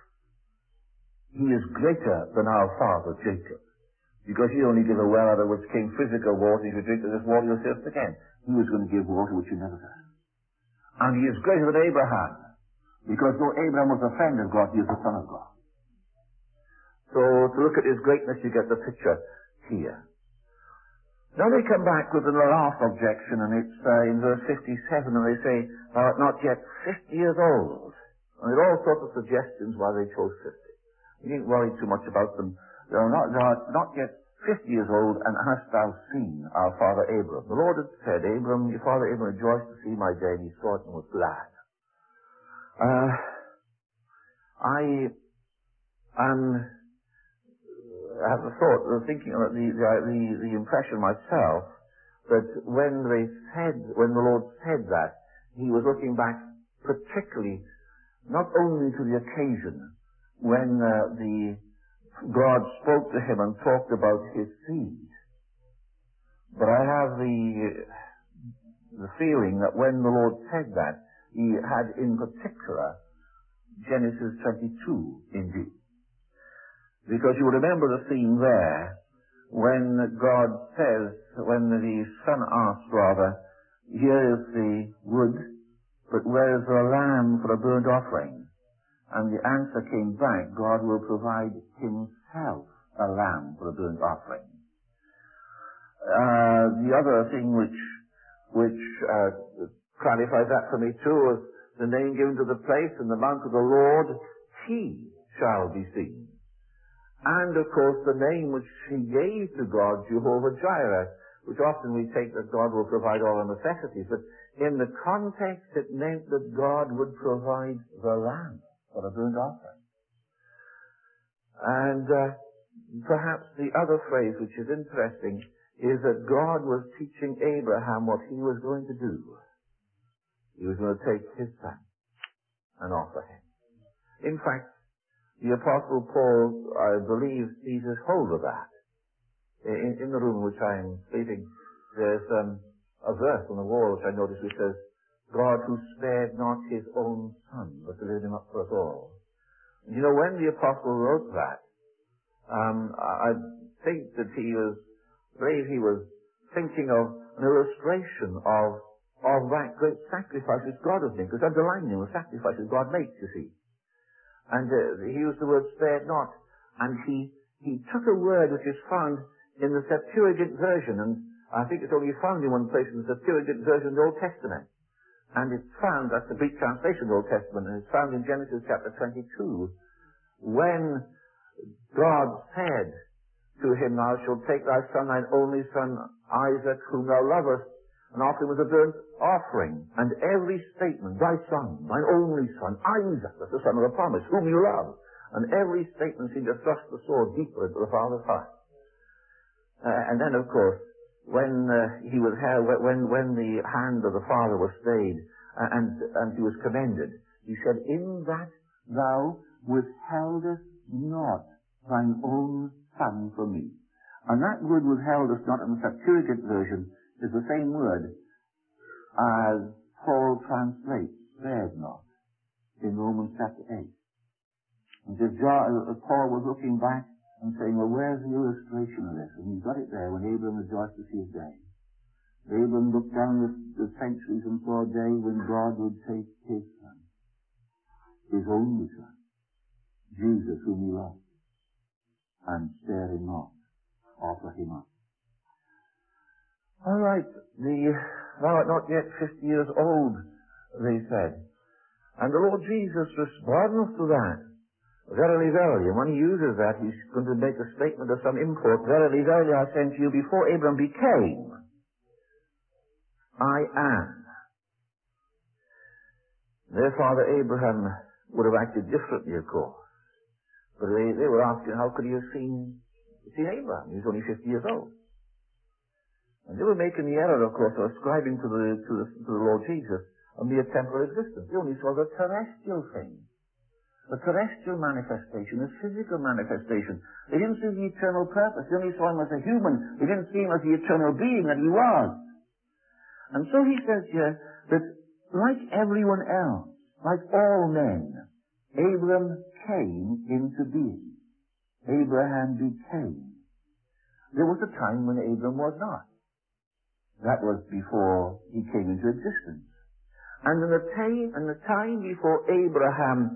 [SPEAKER 1] He is greater than our father Jacob. Because he only gave a well out of which came physical water. If you drink of this water, you'll thirst again. He was going to give water which you never thirst. And he is greater than Abraham. Because though Abraham was a friend of God, he is the son of God. So to look at his greatness, you get the picture here. Now they come back with the last objection, and it's in verse 57, and they say, thou art not yet 50 years old. And there are all sorts of suggestions why they chose 50. You needn't worry too much about them. Thou art not yet 50 years old, and hast thou seen our father Abram? The Lord had said, Abram, your father Abram rejoiced to see my day, and he saw it and was glad. I have the thought, the impression myself, that when the Lord said that, he was looking back particularly, not only to the occasion when God spoke to him and talked about his seed, but I have the feeling that when the Lord said that, he had in particular Genesis 22 in view. Because you remember the scene there when God says, when the son asks rather, here is the wood, but where is the lamb for a burnt offering? And the answer came back, God will provide himself a lamb for a burnt offering. The other thing which clarifies that for me too is the name given to the place in the mount of the Lord, he shall be seen. And, of course, the name which he gave to God, Jehovah-Jireh, which often we take that God will provide all our necessities. But in the context, it meant that God would provide the lamb for a burnt offering. And perhaps the other phrase which is interesting is that God was teaching Abraham what he was going to do. He was going to take his son and offer him. In fact, the Apostle Paul, I believe, seizes hold of that. In the room in which I am sleeping, there's a verse on the wall which I noticed which says, God who spared not his own son, but delivered him up for us all. And you know, when the Apostle wrote that, I think that he was thinking of an illustration of that great sacrifice which God has made, because underlining the sacrifices God makes, you see. And he used the word spared not. And he took a word which is found in the Septuagint version, and I think it's only found in one place in the Septuagint version of the Old Testament. And it's found, that's the Greek translation of the Old Testament, and it's found in Genesis chapter 22, when God said to him, thou shalt take thy son, thine only son, Isaac, whom thou lovest, and offer him as a burnt offering. And every statement, thy son, thine only son, Isaac, that's the son of the promise, whom you love. And every statement seemed to thrust the sword deeper into the father's heart. And then, of course, when the hand of the father was stayed, and he was commended, he said, in that thou withheldest not thine own son from me. And that word withheldest not in the Septuagint version is the same word as Paul translates spared not in Romans chapter 8. And Paul was looking back and saying, well, where's the illustration of this? And he got it there when Abram rejoiced to see his day. Abram looked down the centuries and saw a day when God would take his son, his only son, Jesus, whom he loved, and spare him not, offer him up. All right, thou art not yet 50 years old, they said. And the Lord Jesus responds to that. Verily, verily. And when he uses that, he's going to make a statement of some import. Verily, verily, I say unto you, before Abram became, I am. Their father Abraham would have acted differently, of course. But they were asking, how could he have seen Abraham? He was only 50 years old. And they were making the error, of course, of ascribing to the Lord Jesus a mere temporal existence. They only saw the terrestrial thing, the terrestrial manifestation, the physical manifestation. They didn't see the eternal purpose. They only saw him as a human. They didn't see him as the eternal being that he was. And so he says here that, like everyone else, like all men, Abram came into being. Abraham became. There was a time when Abram was not. That was before he came into existence. And in the time before Abraham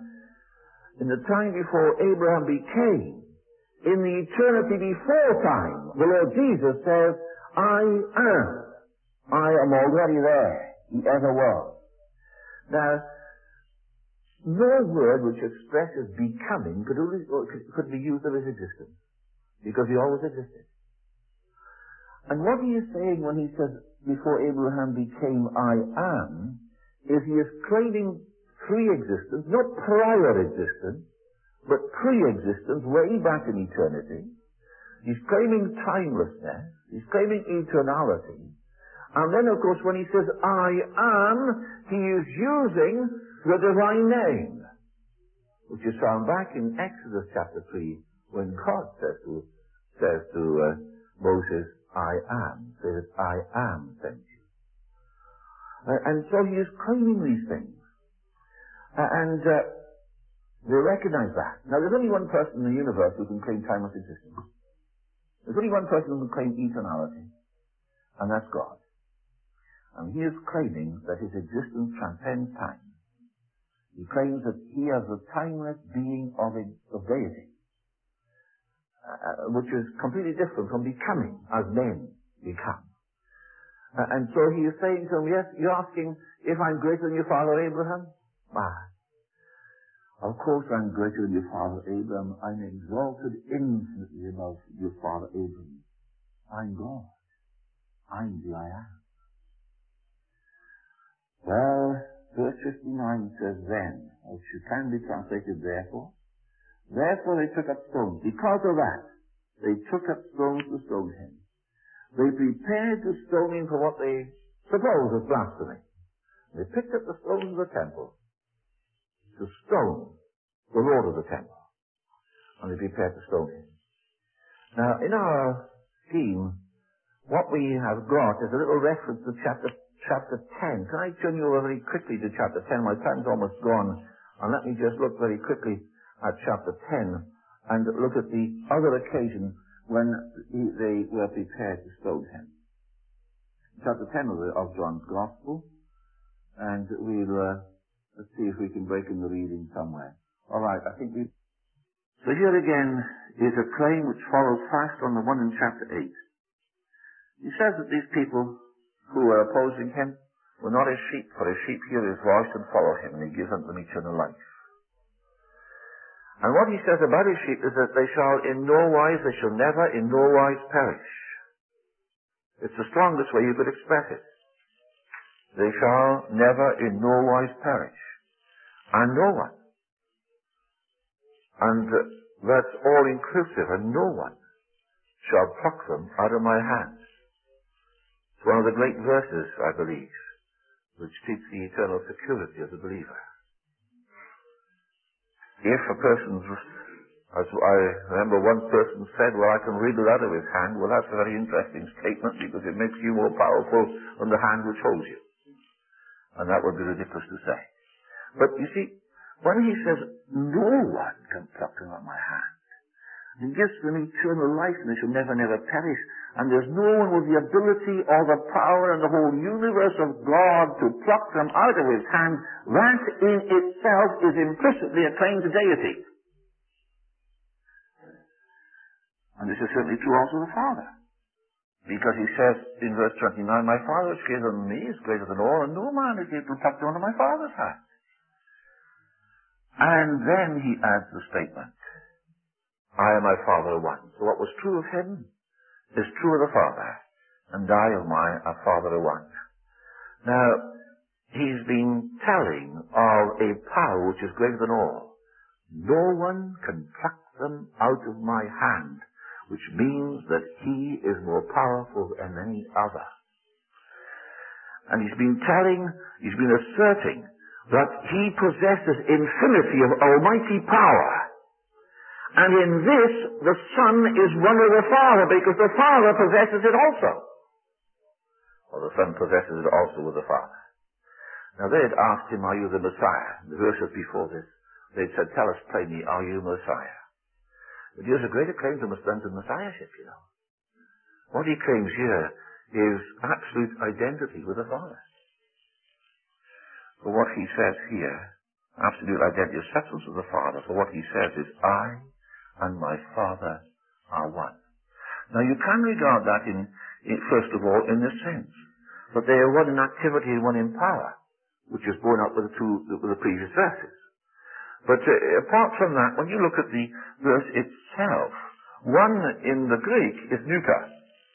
[SPEAKER 1] became, in the eternity before time, the Lord Jesus says,
[SPEAKER 3] I am. I am already there. He ever was.
[SPEAKER 1] Now, no word which expresses becoming could be used of his existence, because he always existed. And what he is saying when he says, before Abraham became I am, is he is claiming pre-existence, not prior existence, but pre-existence way back in eternity. He's claiming timelessness. He's claiming eternality. And then, of course, when he says, I am, he is using the divine name, which is found back in Exodus chapter 3, when God says to Moses, I am, says, I am sent you. And so he is claiming these things. They recognize that. Now, there's only one person in the universe who can claim timeless existence. There's only one person who can claim eternality, and that's God. And he is claiming that his existence transcends time. He claims that he is the timeless being of deity, which is completely different from becoming as men become. And so he is saying to him, yes, you're asking if I'm greater than your father Abraham?
[SPEAKER 3] Of course I'm greater than your father Abraham. I'm exalted infinitely above your father Abraham. I'm God. I'm the I am. Well, verse 59 says then, which can be translated therefore. Therefore they took up stones. Because of that, they took up stones to stone him. They prepared to stone him for what they suppose was blasphemy. They picked up the stones of the temple to stone the Lord of the temple. And they prepared to stone him. Now, in our scheme, what we have got is a little reference to chapter 10. Can I turn you over very quickly to chapter 10? My time's almost gone. And let me just look very quickly at chapter 10 and look at the other occasion when they were prepared to stone him. Chapter 10 of John's Gospel. And let's see if we can break in the reading somewhere. All right, I think we... So here again is a claim which follows fast on the one in chapter 8. He says that these people who were opposing him were not his sheep, for his sheep hear his voice and follow him, and he gives unto them eternal life. And what he says about his sheep is that they shall they shall never in no wise perish. It's the strongest way you could express it. They shall never in no wise perish. And no one. And that's all inclusive, and no one shall pluck them out of my hands. It's one of the great verses, I believe, which teach the eternal security of the believer. If a person's, as I remember one person said, well, I can wriggle out of his hand, well, that's a very interesting statement because it makes you more powerful than the hand which holds you. And that would be ridiculous to say. But you see, when he says, no one can pluck them out of my hand, he gives them eternal life and they shall never, never perish. And there's no one with the ability or the power in the whole universe of God to pluck them out of his hand. That in itself is implicitly a claim to deity. And this is certainly true also of the Father. Because he says in verse 29, my Father is greater than me, is greater than all, and no man is able to pluck them out of my Father's hand. And then he adds the statement, I and my Father are one. So what was true of him is true of the Father, and I and my Father are one. Now, he's been telling of a power which is greater than all. No one can pluck them out of my hand, which means that he is more powerful than any other. And he's been asserting that he possesses infinity of almighty power. And in this, the Son is one with the Father, because the Father possesses it also. Or the Son possesses it also with the Father. Now they had asked him, are you the Messiah? The verses before this, they'd said, tell us plainly, are you Messiah? But he has a greater claim to Messiahship, you know. What he claims here is absolute identity with the Father. For what he says here, absolute identity of substance with the Father, for what he says is, I and my Father are one. Now you can regard that in first of all, in this sense. But they are one in activity and one in power, which is borne out with the previous verses. But apart from that, when you look at the verse itself, one in the Greek is nuka.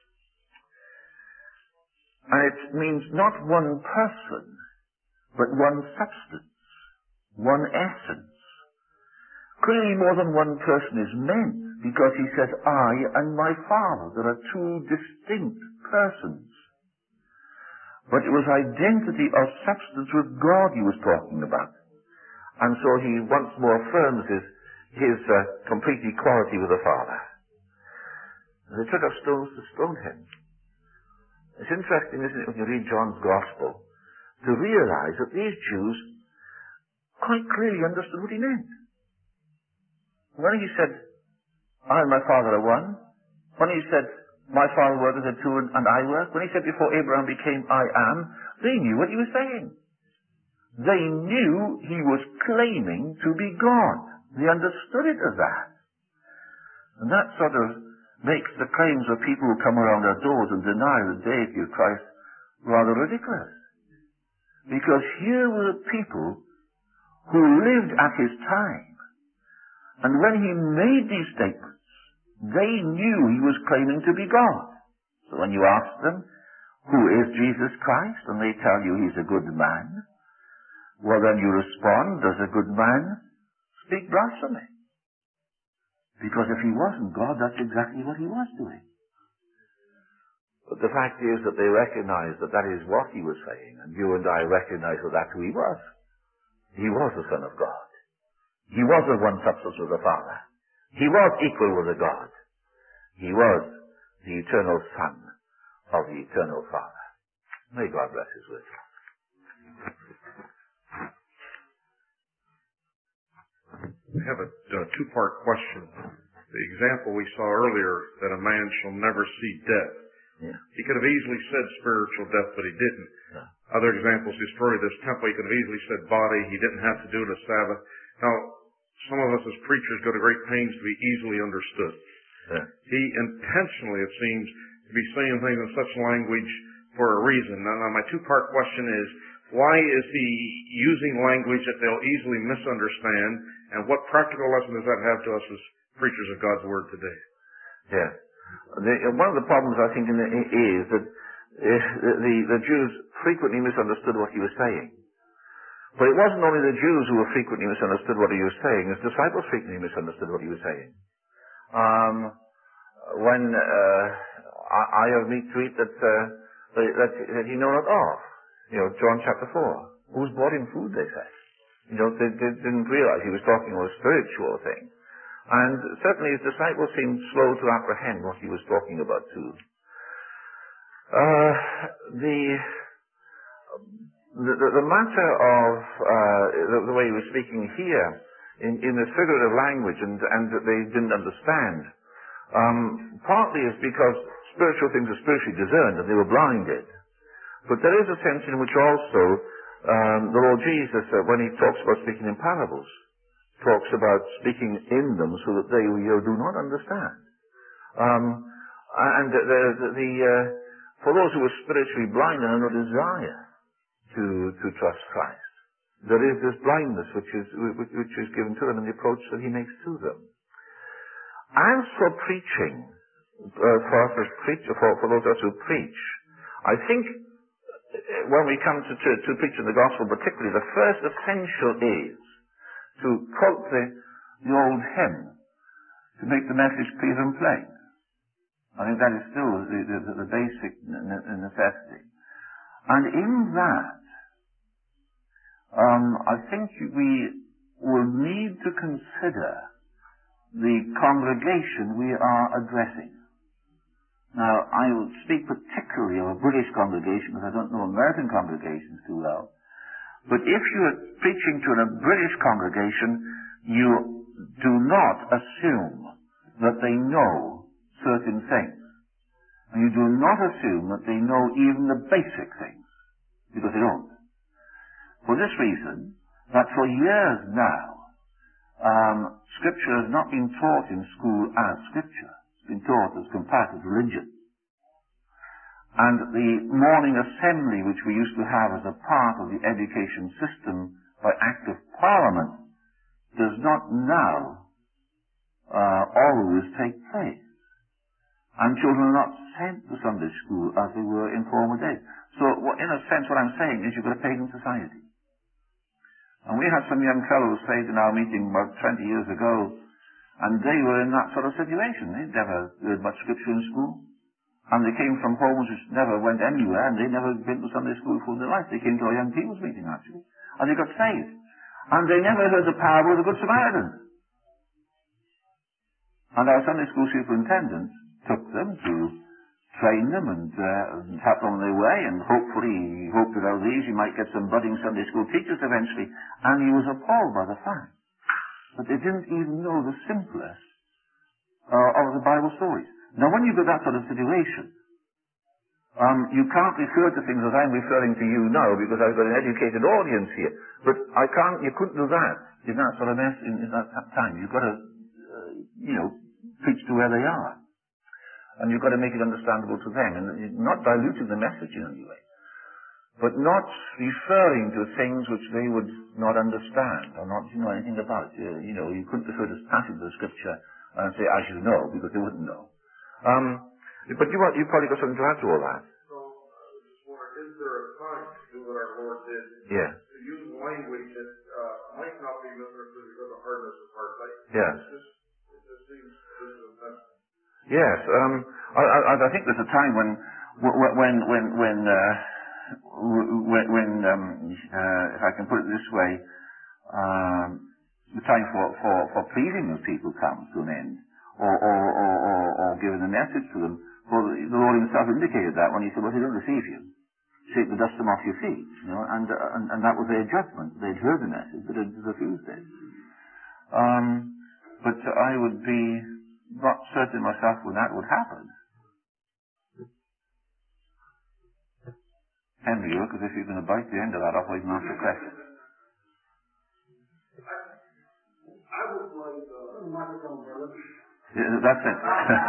[SPEAKER 3] And it means not one person, but one substance, one essence. Clearly more than one person is meant, because he says, I and my Father. There are two distinct persons. But it was identity of substance with God he was talking about. And so he once more affirms his complete equality with the Father. They took up stones to stone him. It's interesting, isn't it, when you read John's Gospel, to realize that these Jews quite clearly understood what he meant. When he said, I and my Father are one, when he said, my Father worketh at two and I work, when he said before Abraham became I am, they knew what he was saying. They knew he was claiming to be God. They understood it as that. And that sort of makes the claims of people who come around our doors and deny the deity of Christ rather ridiculous. Because here were people who lived at his time. And when he made these statements, they knew he was claiming to be God. So when you ask them, who is Jesus Christ? And they tell you he's a good man. Well, then you respond, does a good man speak blasphemy? Because if he wasn't God, that's exactly what he was doing. But the fact is that they recognized that that is what he was saying, and you and I recognize that that's who he was. He was the Son of God. He was of one substance with the Father. He was equal with the God. He was the eternal Son of the eternal Father. May God bless his wisdom.
[SPEAKER 4] We have a two-part question. The example we saw earlier, that a man shall never see death.
[SPEAKER 3] Yeah.
[SPEAKER 4] He could have easily said spiritual death, but he didn't.
[SPEAKER 3] Yeah.
[SPEAKER 4] Other examples, destroy this temple. He could have easily said body. He didn't have to do it a Sabbath. Now, some of us as preachers go to great pains to be easily understood.
[SPEAKER 3] Yeah.
[SPEAKER 4] He intentionally, it seems, to be saying things in such language for a reason. Now my two-part question is, why is he using language that they'll easily misunderstand, and what practical lesson does that have to us as preachers of God's Word today?
[SPEAKER 3] Yeah. One of the problems, I think, is that the Jews frequently misunderstood what he was saying. But it wasn't only the Jews who were frequently misunderstood what he was saying, his disciples frequently misunderstood what he was saying. When I have meat to eat that he know not of. John chapter 4. Who's brought him food, they said. They didn't realize he was talking about a spiritual thing. And certainly his disciples seemed slow to apprehend what he was talking about too. The matter of the way he was speaking here in the figurative language and that they didn't understand, partly is because spiritual things are spiritually discerned and they were blinded. But there is a sense in which also the Lord Jesus, when he talks about speaking in parables, talks about speaking in them so that they do not understand. For those who are spiritually blind and have no desire to trust Christ, there is this blindness which is given to them in the approach that he makes to them. As for preaching, for those of us who preach, I think when we come to preaching the gospel particularly, the first essential is to quote the old hymn, to make the message clear and plain. I think that is still the basic necessity. And in that, I think we will need to consider the congregation we are addressing. Now, I will speak particularly of a British congregation, because I don't know American congregations too well. But if you are preaching to a British congregation, you do not assume that they know certain things. And you do not assume that they know even the basic things, because they don't. For this reason, that for years now, Scripture has not been taught in school as Scripture. It's been taught as comparative religion. And the morning assembly, which we used to have as a part of the education system by Act of Parliament, does not now always take place. And children are not sent to Sunday school as they were in former days. So, in a sense, what I'm saying is you've got a pagan society. And we had some young fellows say in our meeting about 20 years ago, and they were in that sort of situation. They'd never heard much scripture in school. And they came from homes which never went anywhere, and they'd never been to Sunday school for their life. They came to our young people's meeting, actually. And they got saved. And they never heard the parable of the Good Samaritan. And our Sunday school superintendent took them to train them and help them on their way, and hopefully he hoped that out of these he might get some budding Sunday school teachers eventually. And he was appalled by the fact that they didn't even know the simplest of the Bible stories. Now, when you get that sort of situation, you can't refer to things as I'm referring to you now because I've got an educated audience here. But you couldn't do that in that sort of in that time. You've got to, preach to where they are. And you've got to make it understandable to them. And not diluting the message in any way. But not referring to things which they would not understand or not know anything about. You couldn't refer to passages of the scripture and say, I should know, because they wouldn't know. But you probably got something to add to all that.
[SPEAKER 4] So, just wonder, is there a time to do what our Lord did?
[SPEAKER 1] Yeah.
[SPEAKER 4] To use language that might not be misunderstood because of hardness of heart.
[SPEAKER 1] Yeah.
[SPEAKER 4] It just seems this is best.
[SPEAKER 1] Yes. I think there's a time when if I can put it this way, the time for pleasing those people comes to an end. Or giving a message to them. For the Lord himself indicated that when he said, well, they don't receive you. Shake the dust from off your feet. And that was their judgment. They'd heard the message, but they'd refused it. But I would be not certain myself when that would happen. Henry, you look as if you're going to bite the end of that off or even ask a question.
[SPEAKER 5] I would like a microphone, brother.
[SPEAKER 3] Yeah, that's it.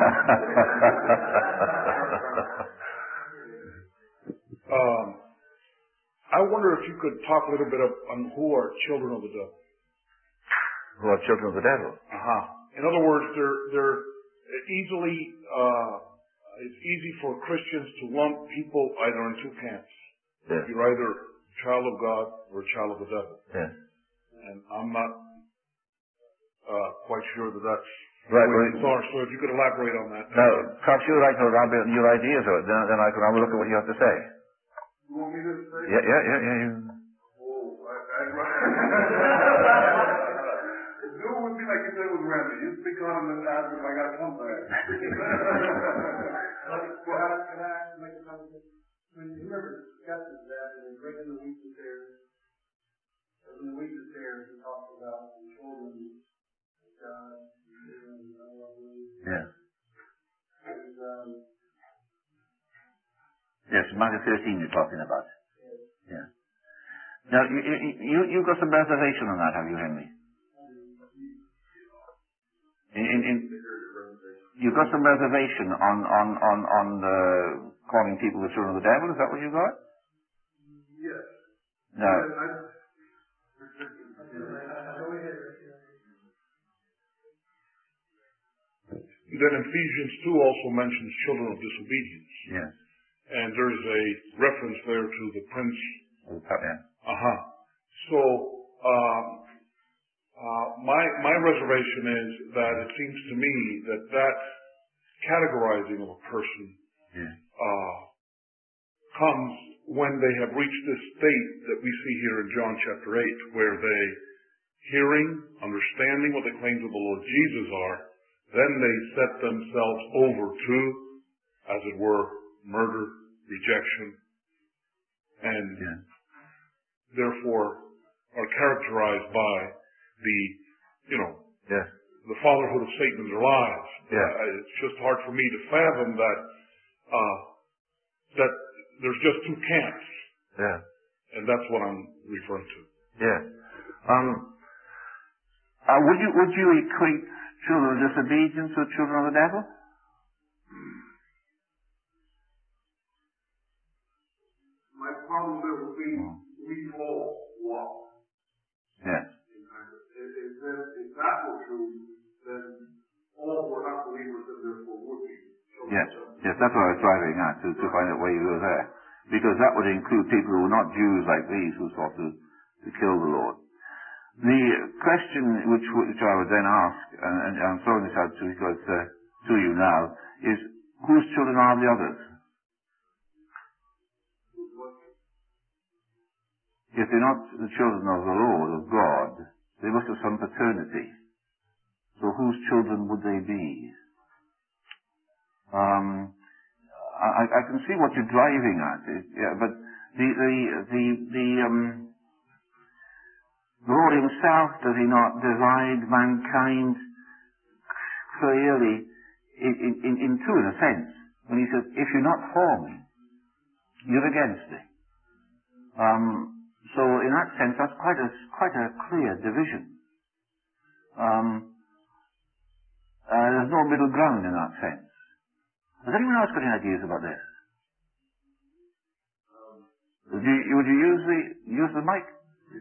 [SPEAKER 6] I wonder if you could talk a little bit on who are children of the devil.
[SPEAKER 1] Who are children of the devil?
[SPEAKER 6] In other words, they're easily. It's easy for Christians to lump people either in two camps.
[SPEAKER 1] Yes.
[SPEAKER 6] You're either a child of God or a child of the devil.
[SPEAKER 1] Yes.
[SPEAKER 6] And I'm not quite sure that that's
[SPEAKER 1] right.
[SPEAKER 6] So if you could elaborate on that.
[SPEAKER 1] Now, perhaps you'd like to elaborate on your ideas of it, then I can have a look at what you have to say.
[SPEAKER 4] You want me to say?
[SPEAKER 1] Yeah.
[SPEAKER 4] Oh, it would be like you said with Randy. You speak on him and ask if I got to come back.
[SPEAKER 5] Can I make a comment? When you remember discussing that and bringing the wheat to there, when the wheat is there, he talks about the children of God.
[SPEAKER 3] Yeah. Yes, Matthew 13 you're talking about. Yeah. Now, you've got some reservation on that, have you, Henry? You've got some reservation on calling people the children of the devil. Is that what you got?
[SPEAKER 4] Yes.
[SPEAKER 3] No.
[SPEAKER 6] Then Ephesians 2 also mentions children of disobedience.
[SPEAKER 3] Yes.
[SPEAKER 6] And there's a reference there to the prince.
[SPEAKER 3] Yeah.
[SPEAKER 6] So, my reservation is that it seems to me that categorizing of a person comes when they have reached this state that we see here in John chapter 8, where they, hearing, understanding what the claims of the Lord Jesus are, then they set themselves over to, as it were, murder, rejection, and therefore are characterized by the fatherhood of Satan in their lives. It's just hard for me to fathom that there's just two camps.
[SPEAKER 1] Yeah.
[SPEAKER 6] And that's what I'm referring to.
[SPEAKER 1] Yeah.
[SPEAKER 3] Would you equate children of disobedience with children of the devil?
[SPEAKER 5] problem that we all walk.
[SPEAKER 3] Yes.
[SPEAKER 5] If that were true, then all who are not believers and therefore would be.
[SPEAKER 3] Yes. Yes, that's what I was driving at, to find out where you were there. Because that would include people who are not Jews like these who sought to kill the Lord. The question which I would then ask, and I'm throwing this out to you now, is whose children are the others? If they're not the children of the Lord, of God, they must have some paternity. So whose children would they be? I can see what you're driving at, but the Lord Himself, does He not divide mankind clearly in two, in a sense, when He says, if you're not for me, you're against me. So in that sense, that's quite a clear division. There's no middle ground in that sense. Has anyone else got any ideas about this? Would you use the mic?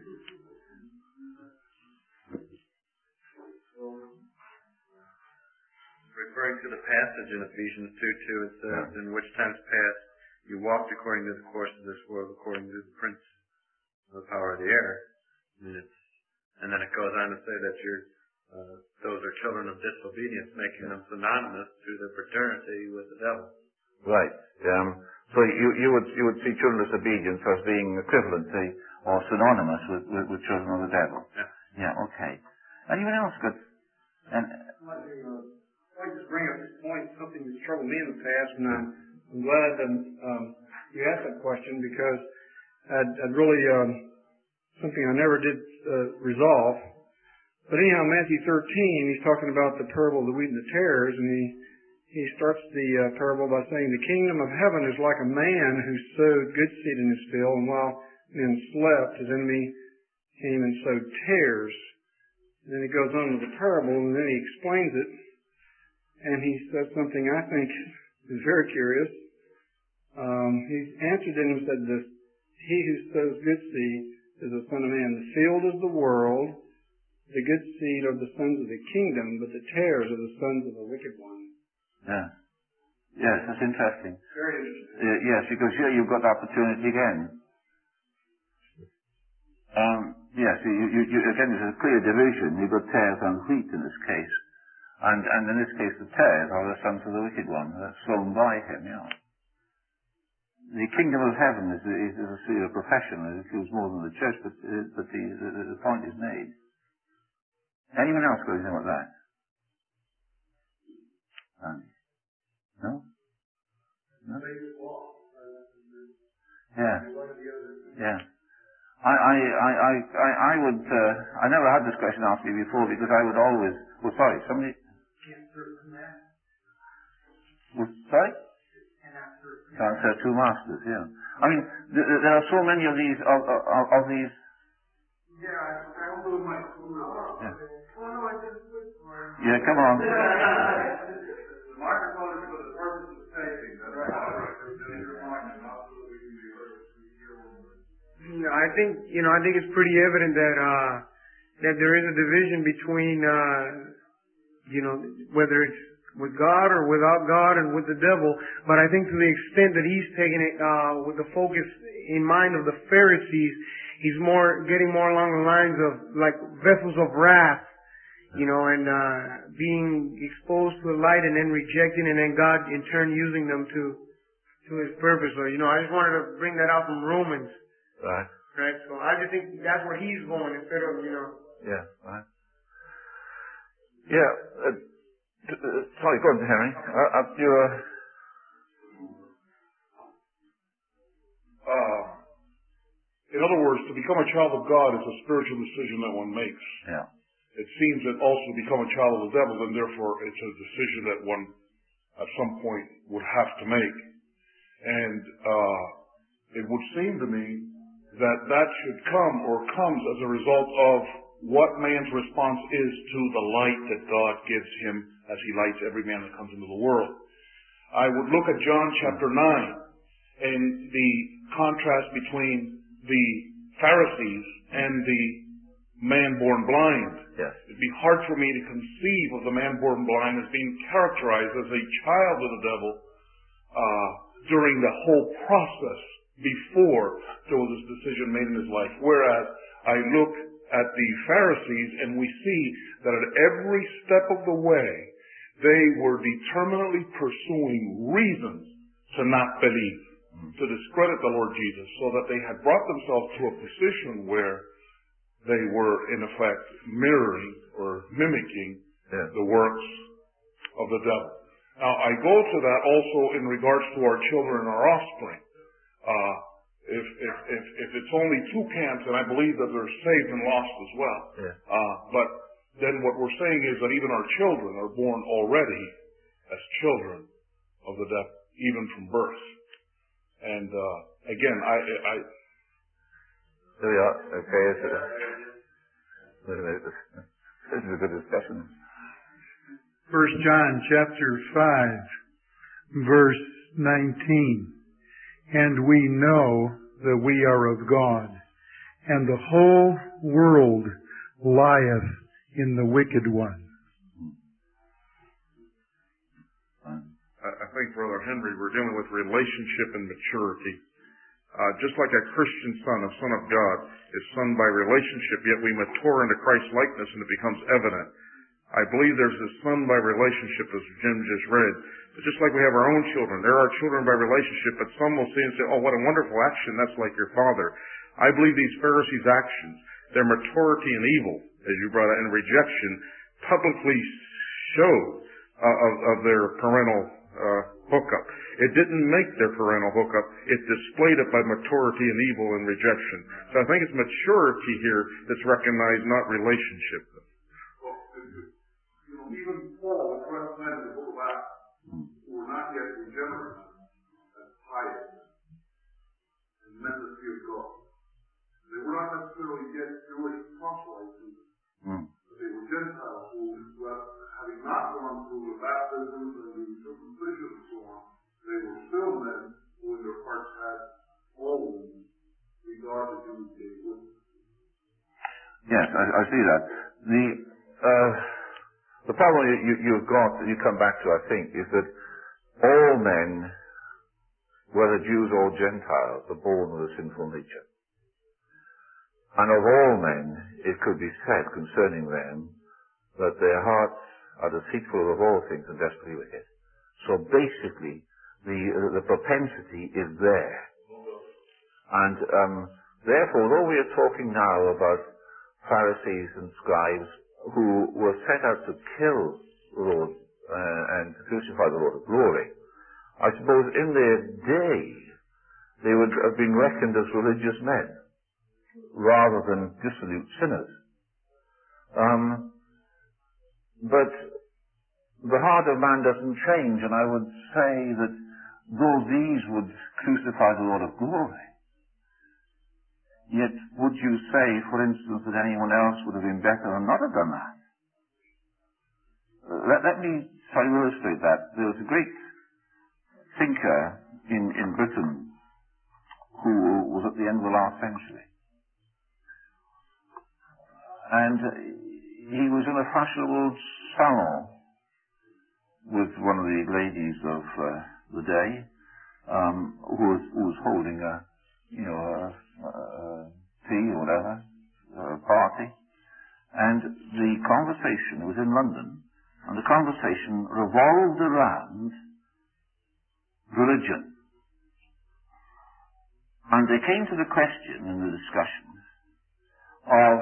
[SPEAKER 2] Referring to the passage in Ephesians 2:2, it says, in which times past you walked according to the course of this world, according to the prince of the power of the air. And then it goes on to say that those are children of disobedience, making them synonymous to their fraternity with the devil.
[SPEAKER 3] Right. So you would see children of disobedience as being equivalent to or synonymous with children of the devil.
[SPEAKER 2] Yeah.
[SPEAKER 3] Yeah. Okay. Anyone else got?
[SPEAKER 5] I'd like to bring up this point, something that's troubled me in the past, and I'm glad that you asked that question because I'd really something I never did resolve. But anyhow, Matthew 13, he's talking about the parable of the wheat and the tares, and he starts the parable by saying, the kingdom of heaven is like a man who sowed good seed in his field, and while men slept, his enemy came and sowed tares. And then he goes on to the parable, and then he explains it, and he says something I think is very curious. He answered it and said this, he who sows good seed is the Son of Man. The field is the world. The good seed are the sons of the kingdom, but the tares are the sons of the wicked one.
[SPEAKER 3] Yeah. Yes, that's interesting.
[SPEAKER 5] Very interesting.
[SPEAKER 3] Yes, because here you've got the opportunity again. Yes, you again, there's a clear division. You've got tares and wheat in this case. And in this case, the tares are the sons of the wicked one. That's sown by him, yeah. The kingdom of heaven is a profession. It includes more than the church, but the point is made. Anyone else got anything like that? No? No? Yeah. Yeah. I would, I never had this question asked me before because I would always, well, sorry, somebody? Sorry? Can't serve two masters, yeah. I mean, there are so many of these, of these.
[SPEAKER 5] Yeah, I'll do my
[SPEAKER 3] Yeah. Yeah, come on.
[SPEAKER 5] The microphone is for the purpose of taping. That's right.
[SPEAKER 7] I think it's pretty evident that there is a division between whether it's with God or without God and with the devil. But I think to the extent that he's taking it with the focus in mind of the Pharisees, he's getting more along the lines of like vessels of wrath, and being exposed to the light and then rejecting, and then God in turn using them to His purpose. So I just wanted to bring that out from Romans.
[SPEAKER 3] Right.
[SPEAKER 7] Right. So I just think that's where he's going instead of
[SPEAKER 3] Yeah. Right. Yeah. Sorry, go on, Henry.
[SPEAKER 6] In other words, to become a child of God is a spiritual decision that one makes.
[SPEAKER 3] Yeah.
[SPEAKER 6] It seems that also to become a child of the devil, then therefore it's a decision that one at some point would have to make. And it would seem to me that should come or comes as a result of what man's response is to the light that God gives him as he lights every man that comes into the world. I would look at John chapter 9 and the contrast between the Pharisees and the man born blind.
[SPEAKER 1] Yes.
[SPEAKER 6] It'd be hard for me to conceive of the man born blind as being characterized as a child of the devil during the whole process before there was this decision made in his life. Whereas I look at the Pharisees and we see that at every step of the way they were determinedly pursuing reasons to not believe, to discredit the Lord Jesus, so that they had brought themselves to a position where they were, in effect, mirroring or mimicking the works of the devil. Now, I go to that also in regards to our children and our offspring. If it's only two camps, and I believe that they're saved and lost as well. But then what we're saying is that even our children are born already as children of the devil, even from birth. And again,
[SPEAKER 1] There we are. Okay. This is a good discussion.
[SPEAKER 8] 1 John chapter 5, verse 19. And we know that we are of God, and the whole world lieth in the wicked one.
[SPEAKER 4] I think, Brother Henry, we're dealing with relationship and maturity. Just like a Christian son, a son of God, is son by relationship, yet we mature into Christ's likeness and it becomes evident. I believe there's this son by relationship, as Jim just read. But just like we have our own children, there are children by relationship, but some will see and say, oh, what a wonderful action, that's like your father. I believe these Pharisees' actions, their maturity in evil, as you brought out, and rejection, publicly showed of their parental hookup. It didn't make their parental hookup. It displayed it by maturity in evil and rejection. So I think it's maturity here that's recognized, not relationship.
[SPEAKER 6] Well, even Paul was recognized in the book of Acts, who were not yet regenerate as pious and men that feared God. They were not necessarily yet Jewish proselytes either. But they were Gentiles who, having not gone through the baptisms and the circumcision and so on, they were still men who in their hearts had always regard to Jews gave witness.
[SPEAKER 1] Yes, I see that. The problem you've got, that you come back to, I think, is that all men, whether Jews or Gentiles, are born with a sinful nature. And of all men, it could be said concerning them that their hearts are deceitful of all things and desperately wicked. So basically, the propensity is there. And therefore, though we are talking now about Pharisees and scribes who were set out to kill the Lord and to crucify the Lord of glory, I suppose in their day they would have been reckoned as religious men rather than dissolute sinners. But the heart of man doesn't change, and I would say that though these would crucify the Lord of glory, yet would you say, for instance, that anyone else would have been better and not have done that? Let me try to illustrate that. There was a great thinker in Britain who was at the end of the last century. And he was in a fashionable salon with one of the ladies of the day, who was holding a tea or whatever, a party. And the conversation was in London, and the conversation revolved around religion. And they came to the question in the discussion of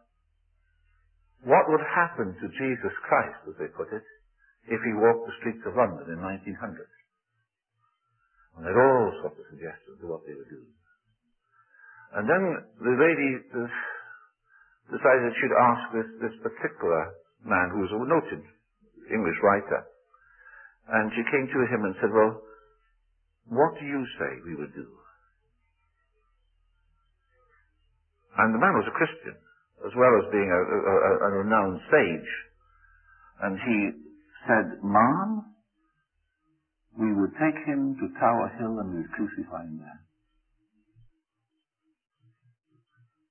[SPEAKER 1] what would happen to Jesus Christ, as they put it, if he walked the streets of London in 1900. And they had all sorts of suggestions of what they would do. And then the lady decided she'd ask this particular man, who was a noted English writer. And she came to him and said, well, what do you say we would do? And the man was a Christian, as well as being a renowned sage. And he said, "Ma'am, we would take him to Tower Hill and we would crucify him there."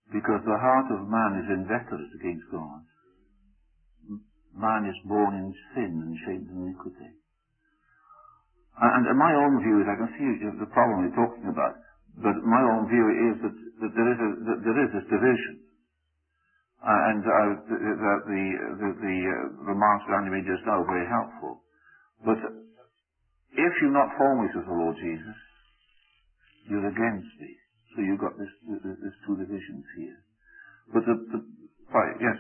[SPEAKER 3] Because the heart of man is inveterate against God. Man is born in sin and shame and iniquity. And my own view is, I can see the problem you're talking about, but my own view is that there is this division. The remarks that Andy made just now are very helpful. But if you're not for me, says the Lord Jesus, you're against me. So you've got this two divisions here. But right, yes.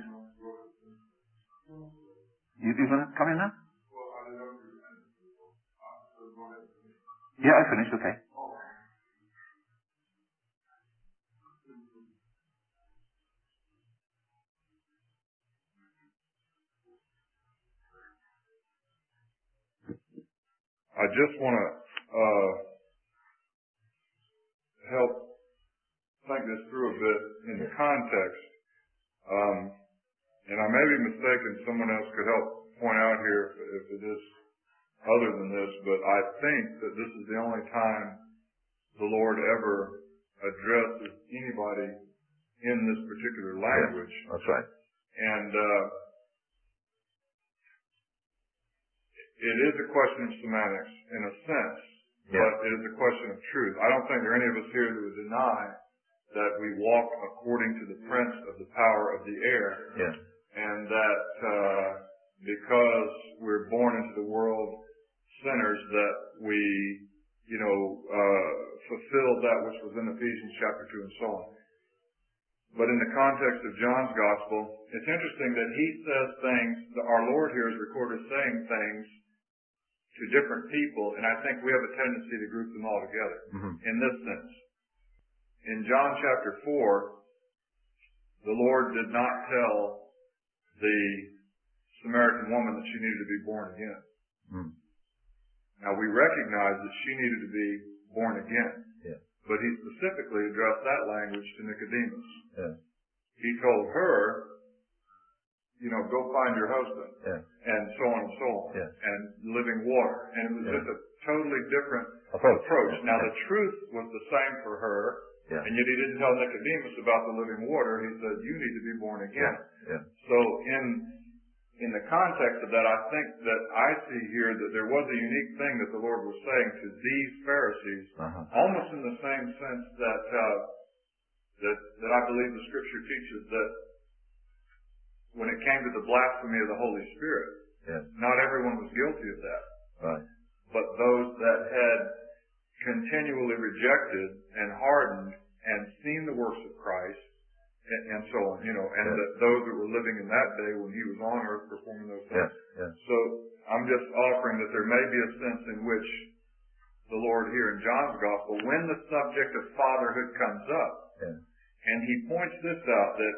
[SPEAKER 3] You going to come in now? Yeah, I finished, okay.
[SPEAKER 6] I just want to help think this through a bit in the context. And I may be mistaken, someone else could help point out here if it is other than this, but I think that this is the only time the Lord ever addresses anybody in this particular language.
[SPEAKER 1] Yes, that's right.
[SPEAKER 6] And it is a question of semantics in a sense, but it is a question of truth. I don't think there are any of us here that would deny that we walk according to the prince of the power of the air, and that because we're born into the world sinners, that we, fulfill that which was in Ephesians chapter 2 and so on. But in the context of John's gospel, it's interesting that he says things, our Lord here is recorded saying things to different people, and I think we have a tendency to group them all together in this sense. In John chapter 4, the Lord did not tell the Samaritan woman that she needed to be born again. Now we recognize that she needed to be born again, but he specifically addressed that language to Nicodemus. He told her, go find your husband, and so on and so on, and living water. And it was just a totally different approach. Now the truth was the same for her, and yet he didn't tell Nicodemus about the living water. He said, you need to be born again. So in the context of that, I think that I see here that there was a unique thing that the Lord was saying to these Pharisees, almost in the same sense that I believe the Scripture teaches that when it came to the blasphemy of the Holy Spirit, not everyone was guilty of that. But those that had continually rejected and hardened and seen the works of Christ, and so on, and that those that were living in that day when he was on earth performing those things. So I'm just offering that there may be a sense in which the Lord here in John's Gospel, when the subject of fatherhood comes up, and he points this out, that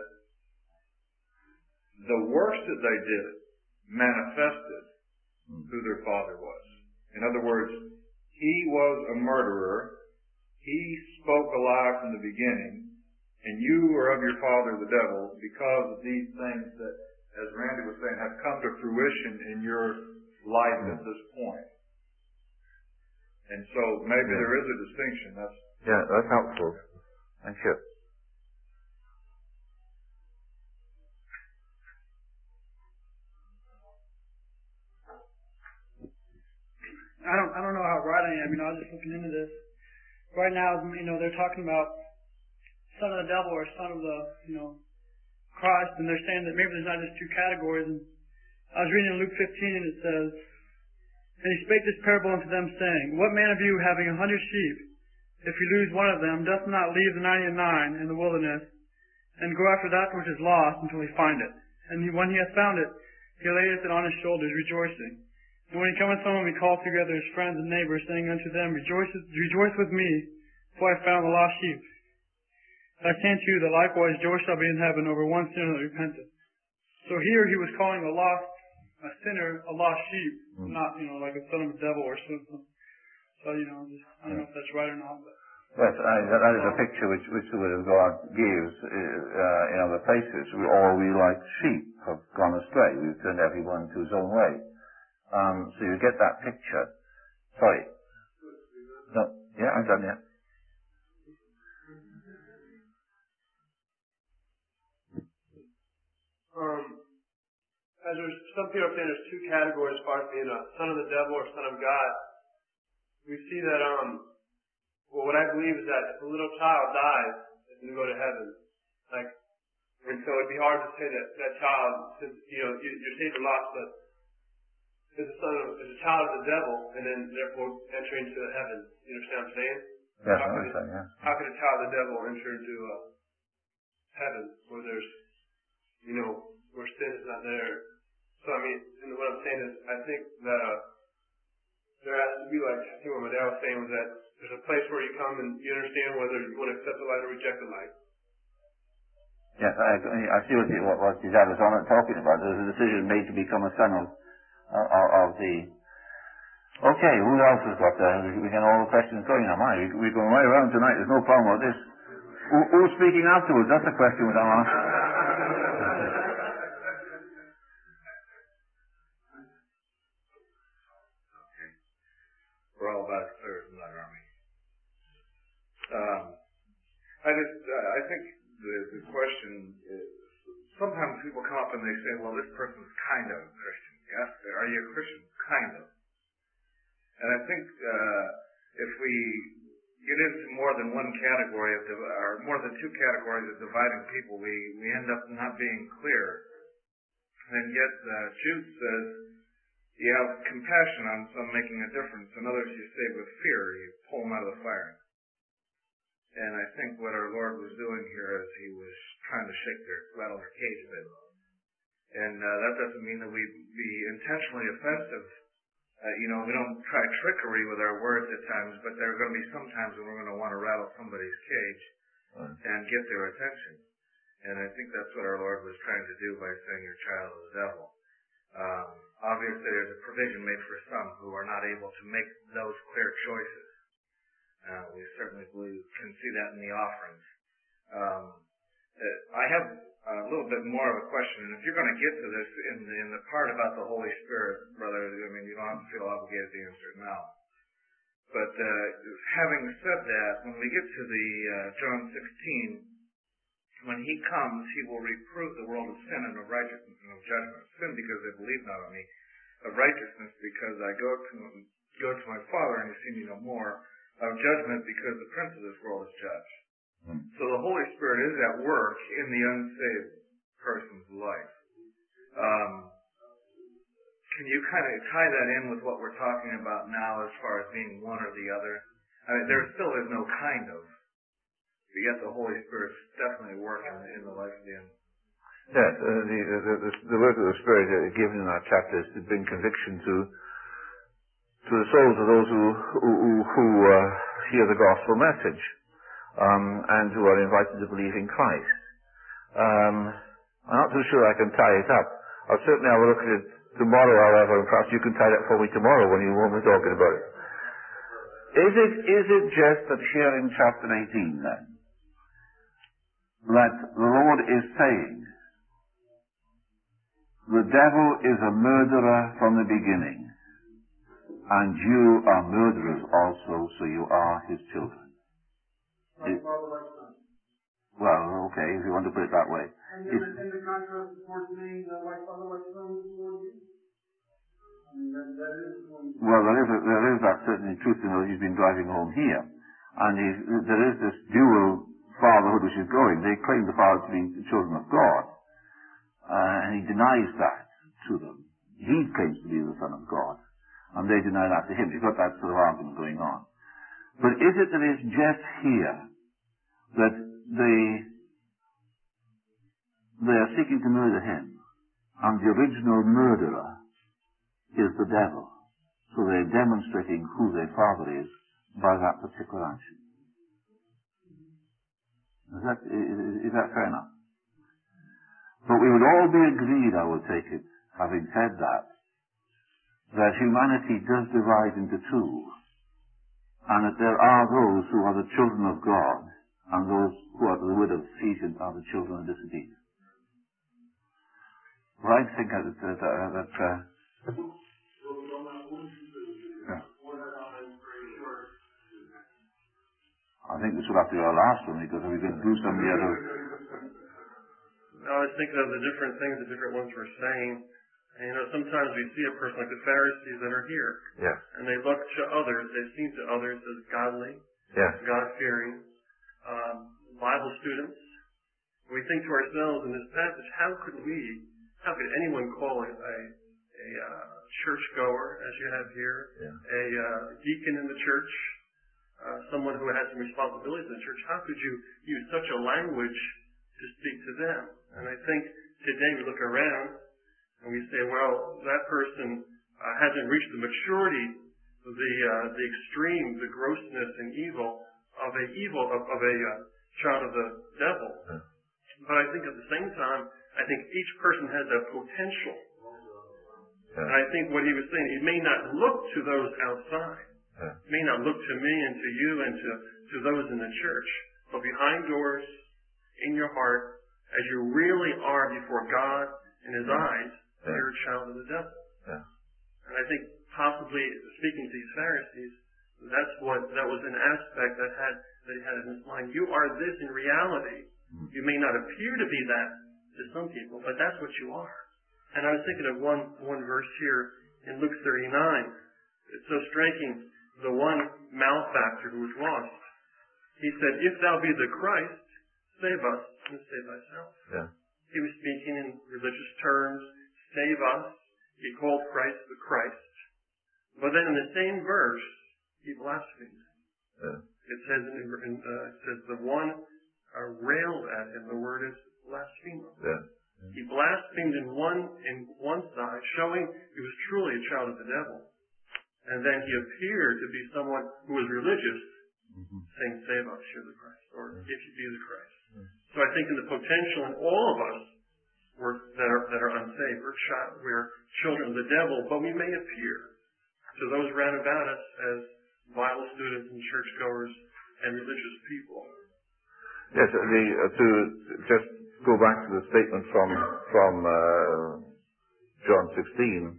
[SPEAKER 6] the works that they did manifested who their father was. In other words, he was a murderer. He spoke a lie from the beginning. And you are of your father the devil because of these things that, as Randy was saying, have come to fruition in your life at this point. And so maybe there is a distinction.
[SPEAKER 1] That's helpful. Thank you.
[SPEAKER 9] I don't know how right I am. I was just looking into this. Right now, they're talking about son of the devil or son of the, Christ, and they're saying that maybe there's not just two categories. And I was reading in Luke 15, and it says, and he spake this parable unto them, saying, what man of you, having 100 sheep, if he lose one of them, doth not leave the 99 in the wilderness, and go after that which is lost until he find it? And when he hath found it, he layeth it on his shoulders, rejoicing. And when he cometh home, he calleth together his friends and neighbors, saying unto them, rejoice with me, for I have found the lost sheep. I say unto you that likewise joy shall be in heaven over one sinner that repenteth. So here he was calling a sinner a lost sheep, not, like a son of the devil or something. So, I don't know if that's right or not. But.
[SPEAKER 3] Yes, that is a picture which the Word of God gives in other places. We like sheep have gone astray. We've turned everyone to his own way. So you get that picture. Sorry. No, I'm done,
[SPEAKER 2] as there's some people are saying there's two categories as far as being a son of the devil or son of God. We see that, well, what I believe is that if a little child dies, it's going to go to heaven. Like, and so it'd be hard to say that that child, you're saved or lost, but is a child of the devil, and then therefore enter into heaven. You understand what I'm saying?
[SPEAKER 3] Yes, I understand, yeah.
[SPEAKER 2] How could a child of the devil enter into heaven where there's, where sin is not there? So I mean, and what I'm saying is, I think that there has to be, like I think what my dad was saying was that there's a place where you come and you understand whether you want to accept the light or reject the light.
[SPEAKER 3] Yes, I see what your dad was talking about. There's a decision made to become a son of the... Okay, who else has got we can all the questions going now. We're going right around tonight. There's no problem with this. Who's speaking afterwards? That's the question we don't ask.
[SPEAKER 4] We're all about clear in that army. I think the question is, sometimes people come up and they say, well, this person's kind of a Christian. Yes, are you a Christian? Kind of. And I think if we get into more than one category or more than two categories of dividing people, we end up not being clear. And yet Jude says you have compassion on some making a difference, and others you save with fear. You pull them out of the fire. And I think what our Lord was doing here is he was trying to rattle their cage a bit. And that doesn't mean that we be intentionally offensive. We don't try trickery with our words at times, but there are going to be some times when we're going to want to rattle somebody's cage and get their attention. And I think that's what our Lord was trying to do by saying you're a child of the devil. Obviously, there's a provision made for some who are not able to make those clear choices. We certainly can see that in the offerings. I have a little bit more of a question, and if you're going to get to this in the part about the Holy Spirit, brother, I mean, you don't have to feel obligated to answer it now. But having said that, when we get to the John 16, when he comes, he will reprove the world of sin and of righteousness and of judgment. Sin because they believe not on me, of righteousness because I go to my Father and you see me no more, of judgment because the prince of this world is judged. So the Holy Spirit is at work in the unsaved person's life. Can you kind of tie that in with what we're talking about now as far as being one or the other? I mean, there still is no kind of. But yet the Holy Spirit's definitely working in the life of the end.
[SPEAKER 1] Yes, the work of the Spirit given in our chapters to bring conviction to the souls of those who hear the gospel message and who are invited to believe in Christ. I'm not too sure I can tie it up. I'll certainly have a look at it tomorrow, however, and perhaps you can tie that for me tomorrow when we're talking about it.
[SPEAKER 3] Is it just that here in chapter 18 then, that the Lord is saying, the devil is a murderer from the beginning, and you are murderers also, so you are his children? Well, okay, if you want to put it that way.
[SPEAKER 5] And the contrast towards me, like father, like son, towards you? I mean, that is one.
[SPEAKER 3] Well, there is that certainly truth in what he's been driving home here. And there is this dual fatherhood which is going. They claim the father to be the children of God. And he denies that to them. He claims to be the Son of God. And they deny that to him. You've got that sort of argument going on. But is it that it's just here that they are seeking to murder him, and the original murderer is the devil? So they're demonstrating who their father is by that particular action. Is that fair enough? But we would all be agreed, I would take it, having said that humanity does divide into two, and that there are those who are the children of God, and those who are the word of Ephesians are the children of disobedience. Well, I think that I think this will have to be our last one, because we're going to do some of the other.
[SPEAKER 2] I was thinking of the different things the different ones were saying.
[SPEAKER 10] And sometimes we see a person like the Pharisees that are here.
[SPEAKER 1] Yes.
[SPEAKER 10] And they look to others, they seem to others as godly,
[SPEAKER 1] Yes.
[SPEAKER 10] God-fearing, Bible students. We think to ourselves in this passage, how could anyone call a churchgoer, as you have here, a deacon in the church, someone who has some responsibilities in the church, how could you use such a language to speak to them? And I think today we look around and we say, well, that person hasn't reached the maturity, the extreme, the grossness and evil of a child of the devil. But I think at the same time, I think each person has a potential. And I think what he was saying, it may not look to those outside. It may not look to me and to you and to those in the church. But behind doors, in your heart, as you really are before God in His eyes, you're a child of the devil. And I think possibly, speaking to these Pharisees, that was an aspect that he had in his mind. You are this in reality. You may not appear to be that to some people, but that's what you are. And I was thinking of one verse here in Luke 39. It's so striking. The one malefactor who was lost, he said, "If thou be the Christ, save us and save thyself." He was speaking in religious terms. Save us. He called Christ the Christ. But then in the same verse, he blasphemed. It says the one railed at him. The word is blasphemer. He blasphemed in one side, showing he was truly a child of the devil. And then he appeared to be someone who was religious, saying, "Save us, you're the Christ," or "If you be the Christ." So I think in the potential in all of us that are unsaved, we're children of the devil, but we may appear to those round about us as Bible students and churchgoers and religious people.
[SPEAKER 1] Yes, to just go back to the statement from John 16,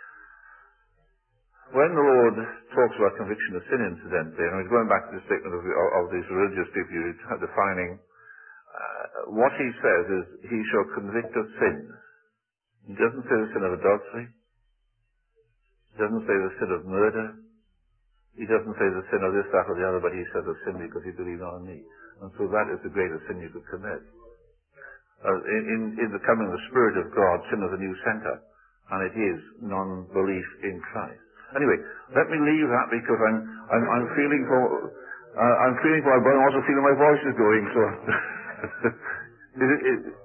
[SPEAKER 1] when the Lord talks about conviction of sin, incidentally, and he's going back to the statement of these religious people you're defining, what he says is, he shall convict of sin. He doesn't say the sin of adultery. He doesn't say the sin of murder. He doesn't say the sin of this, that, or the other, but he says of sin because he believed not in me. And so that is the greatest sin you could commit. In the coming of the Spirit of God, sin is a new center, and it is non-belief in Christ. Anyway, let me leave that because I'm feeling for my body, I'm also feeling my voice is going. So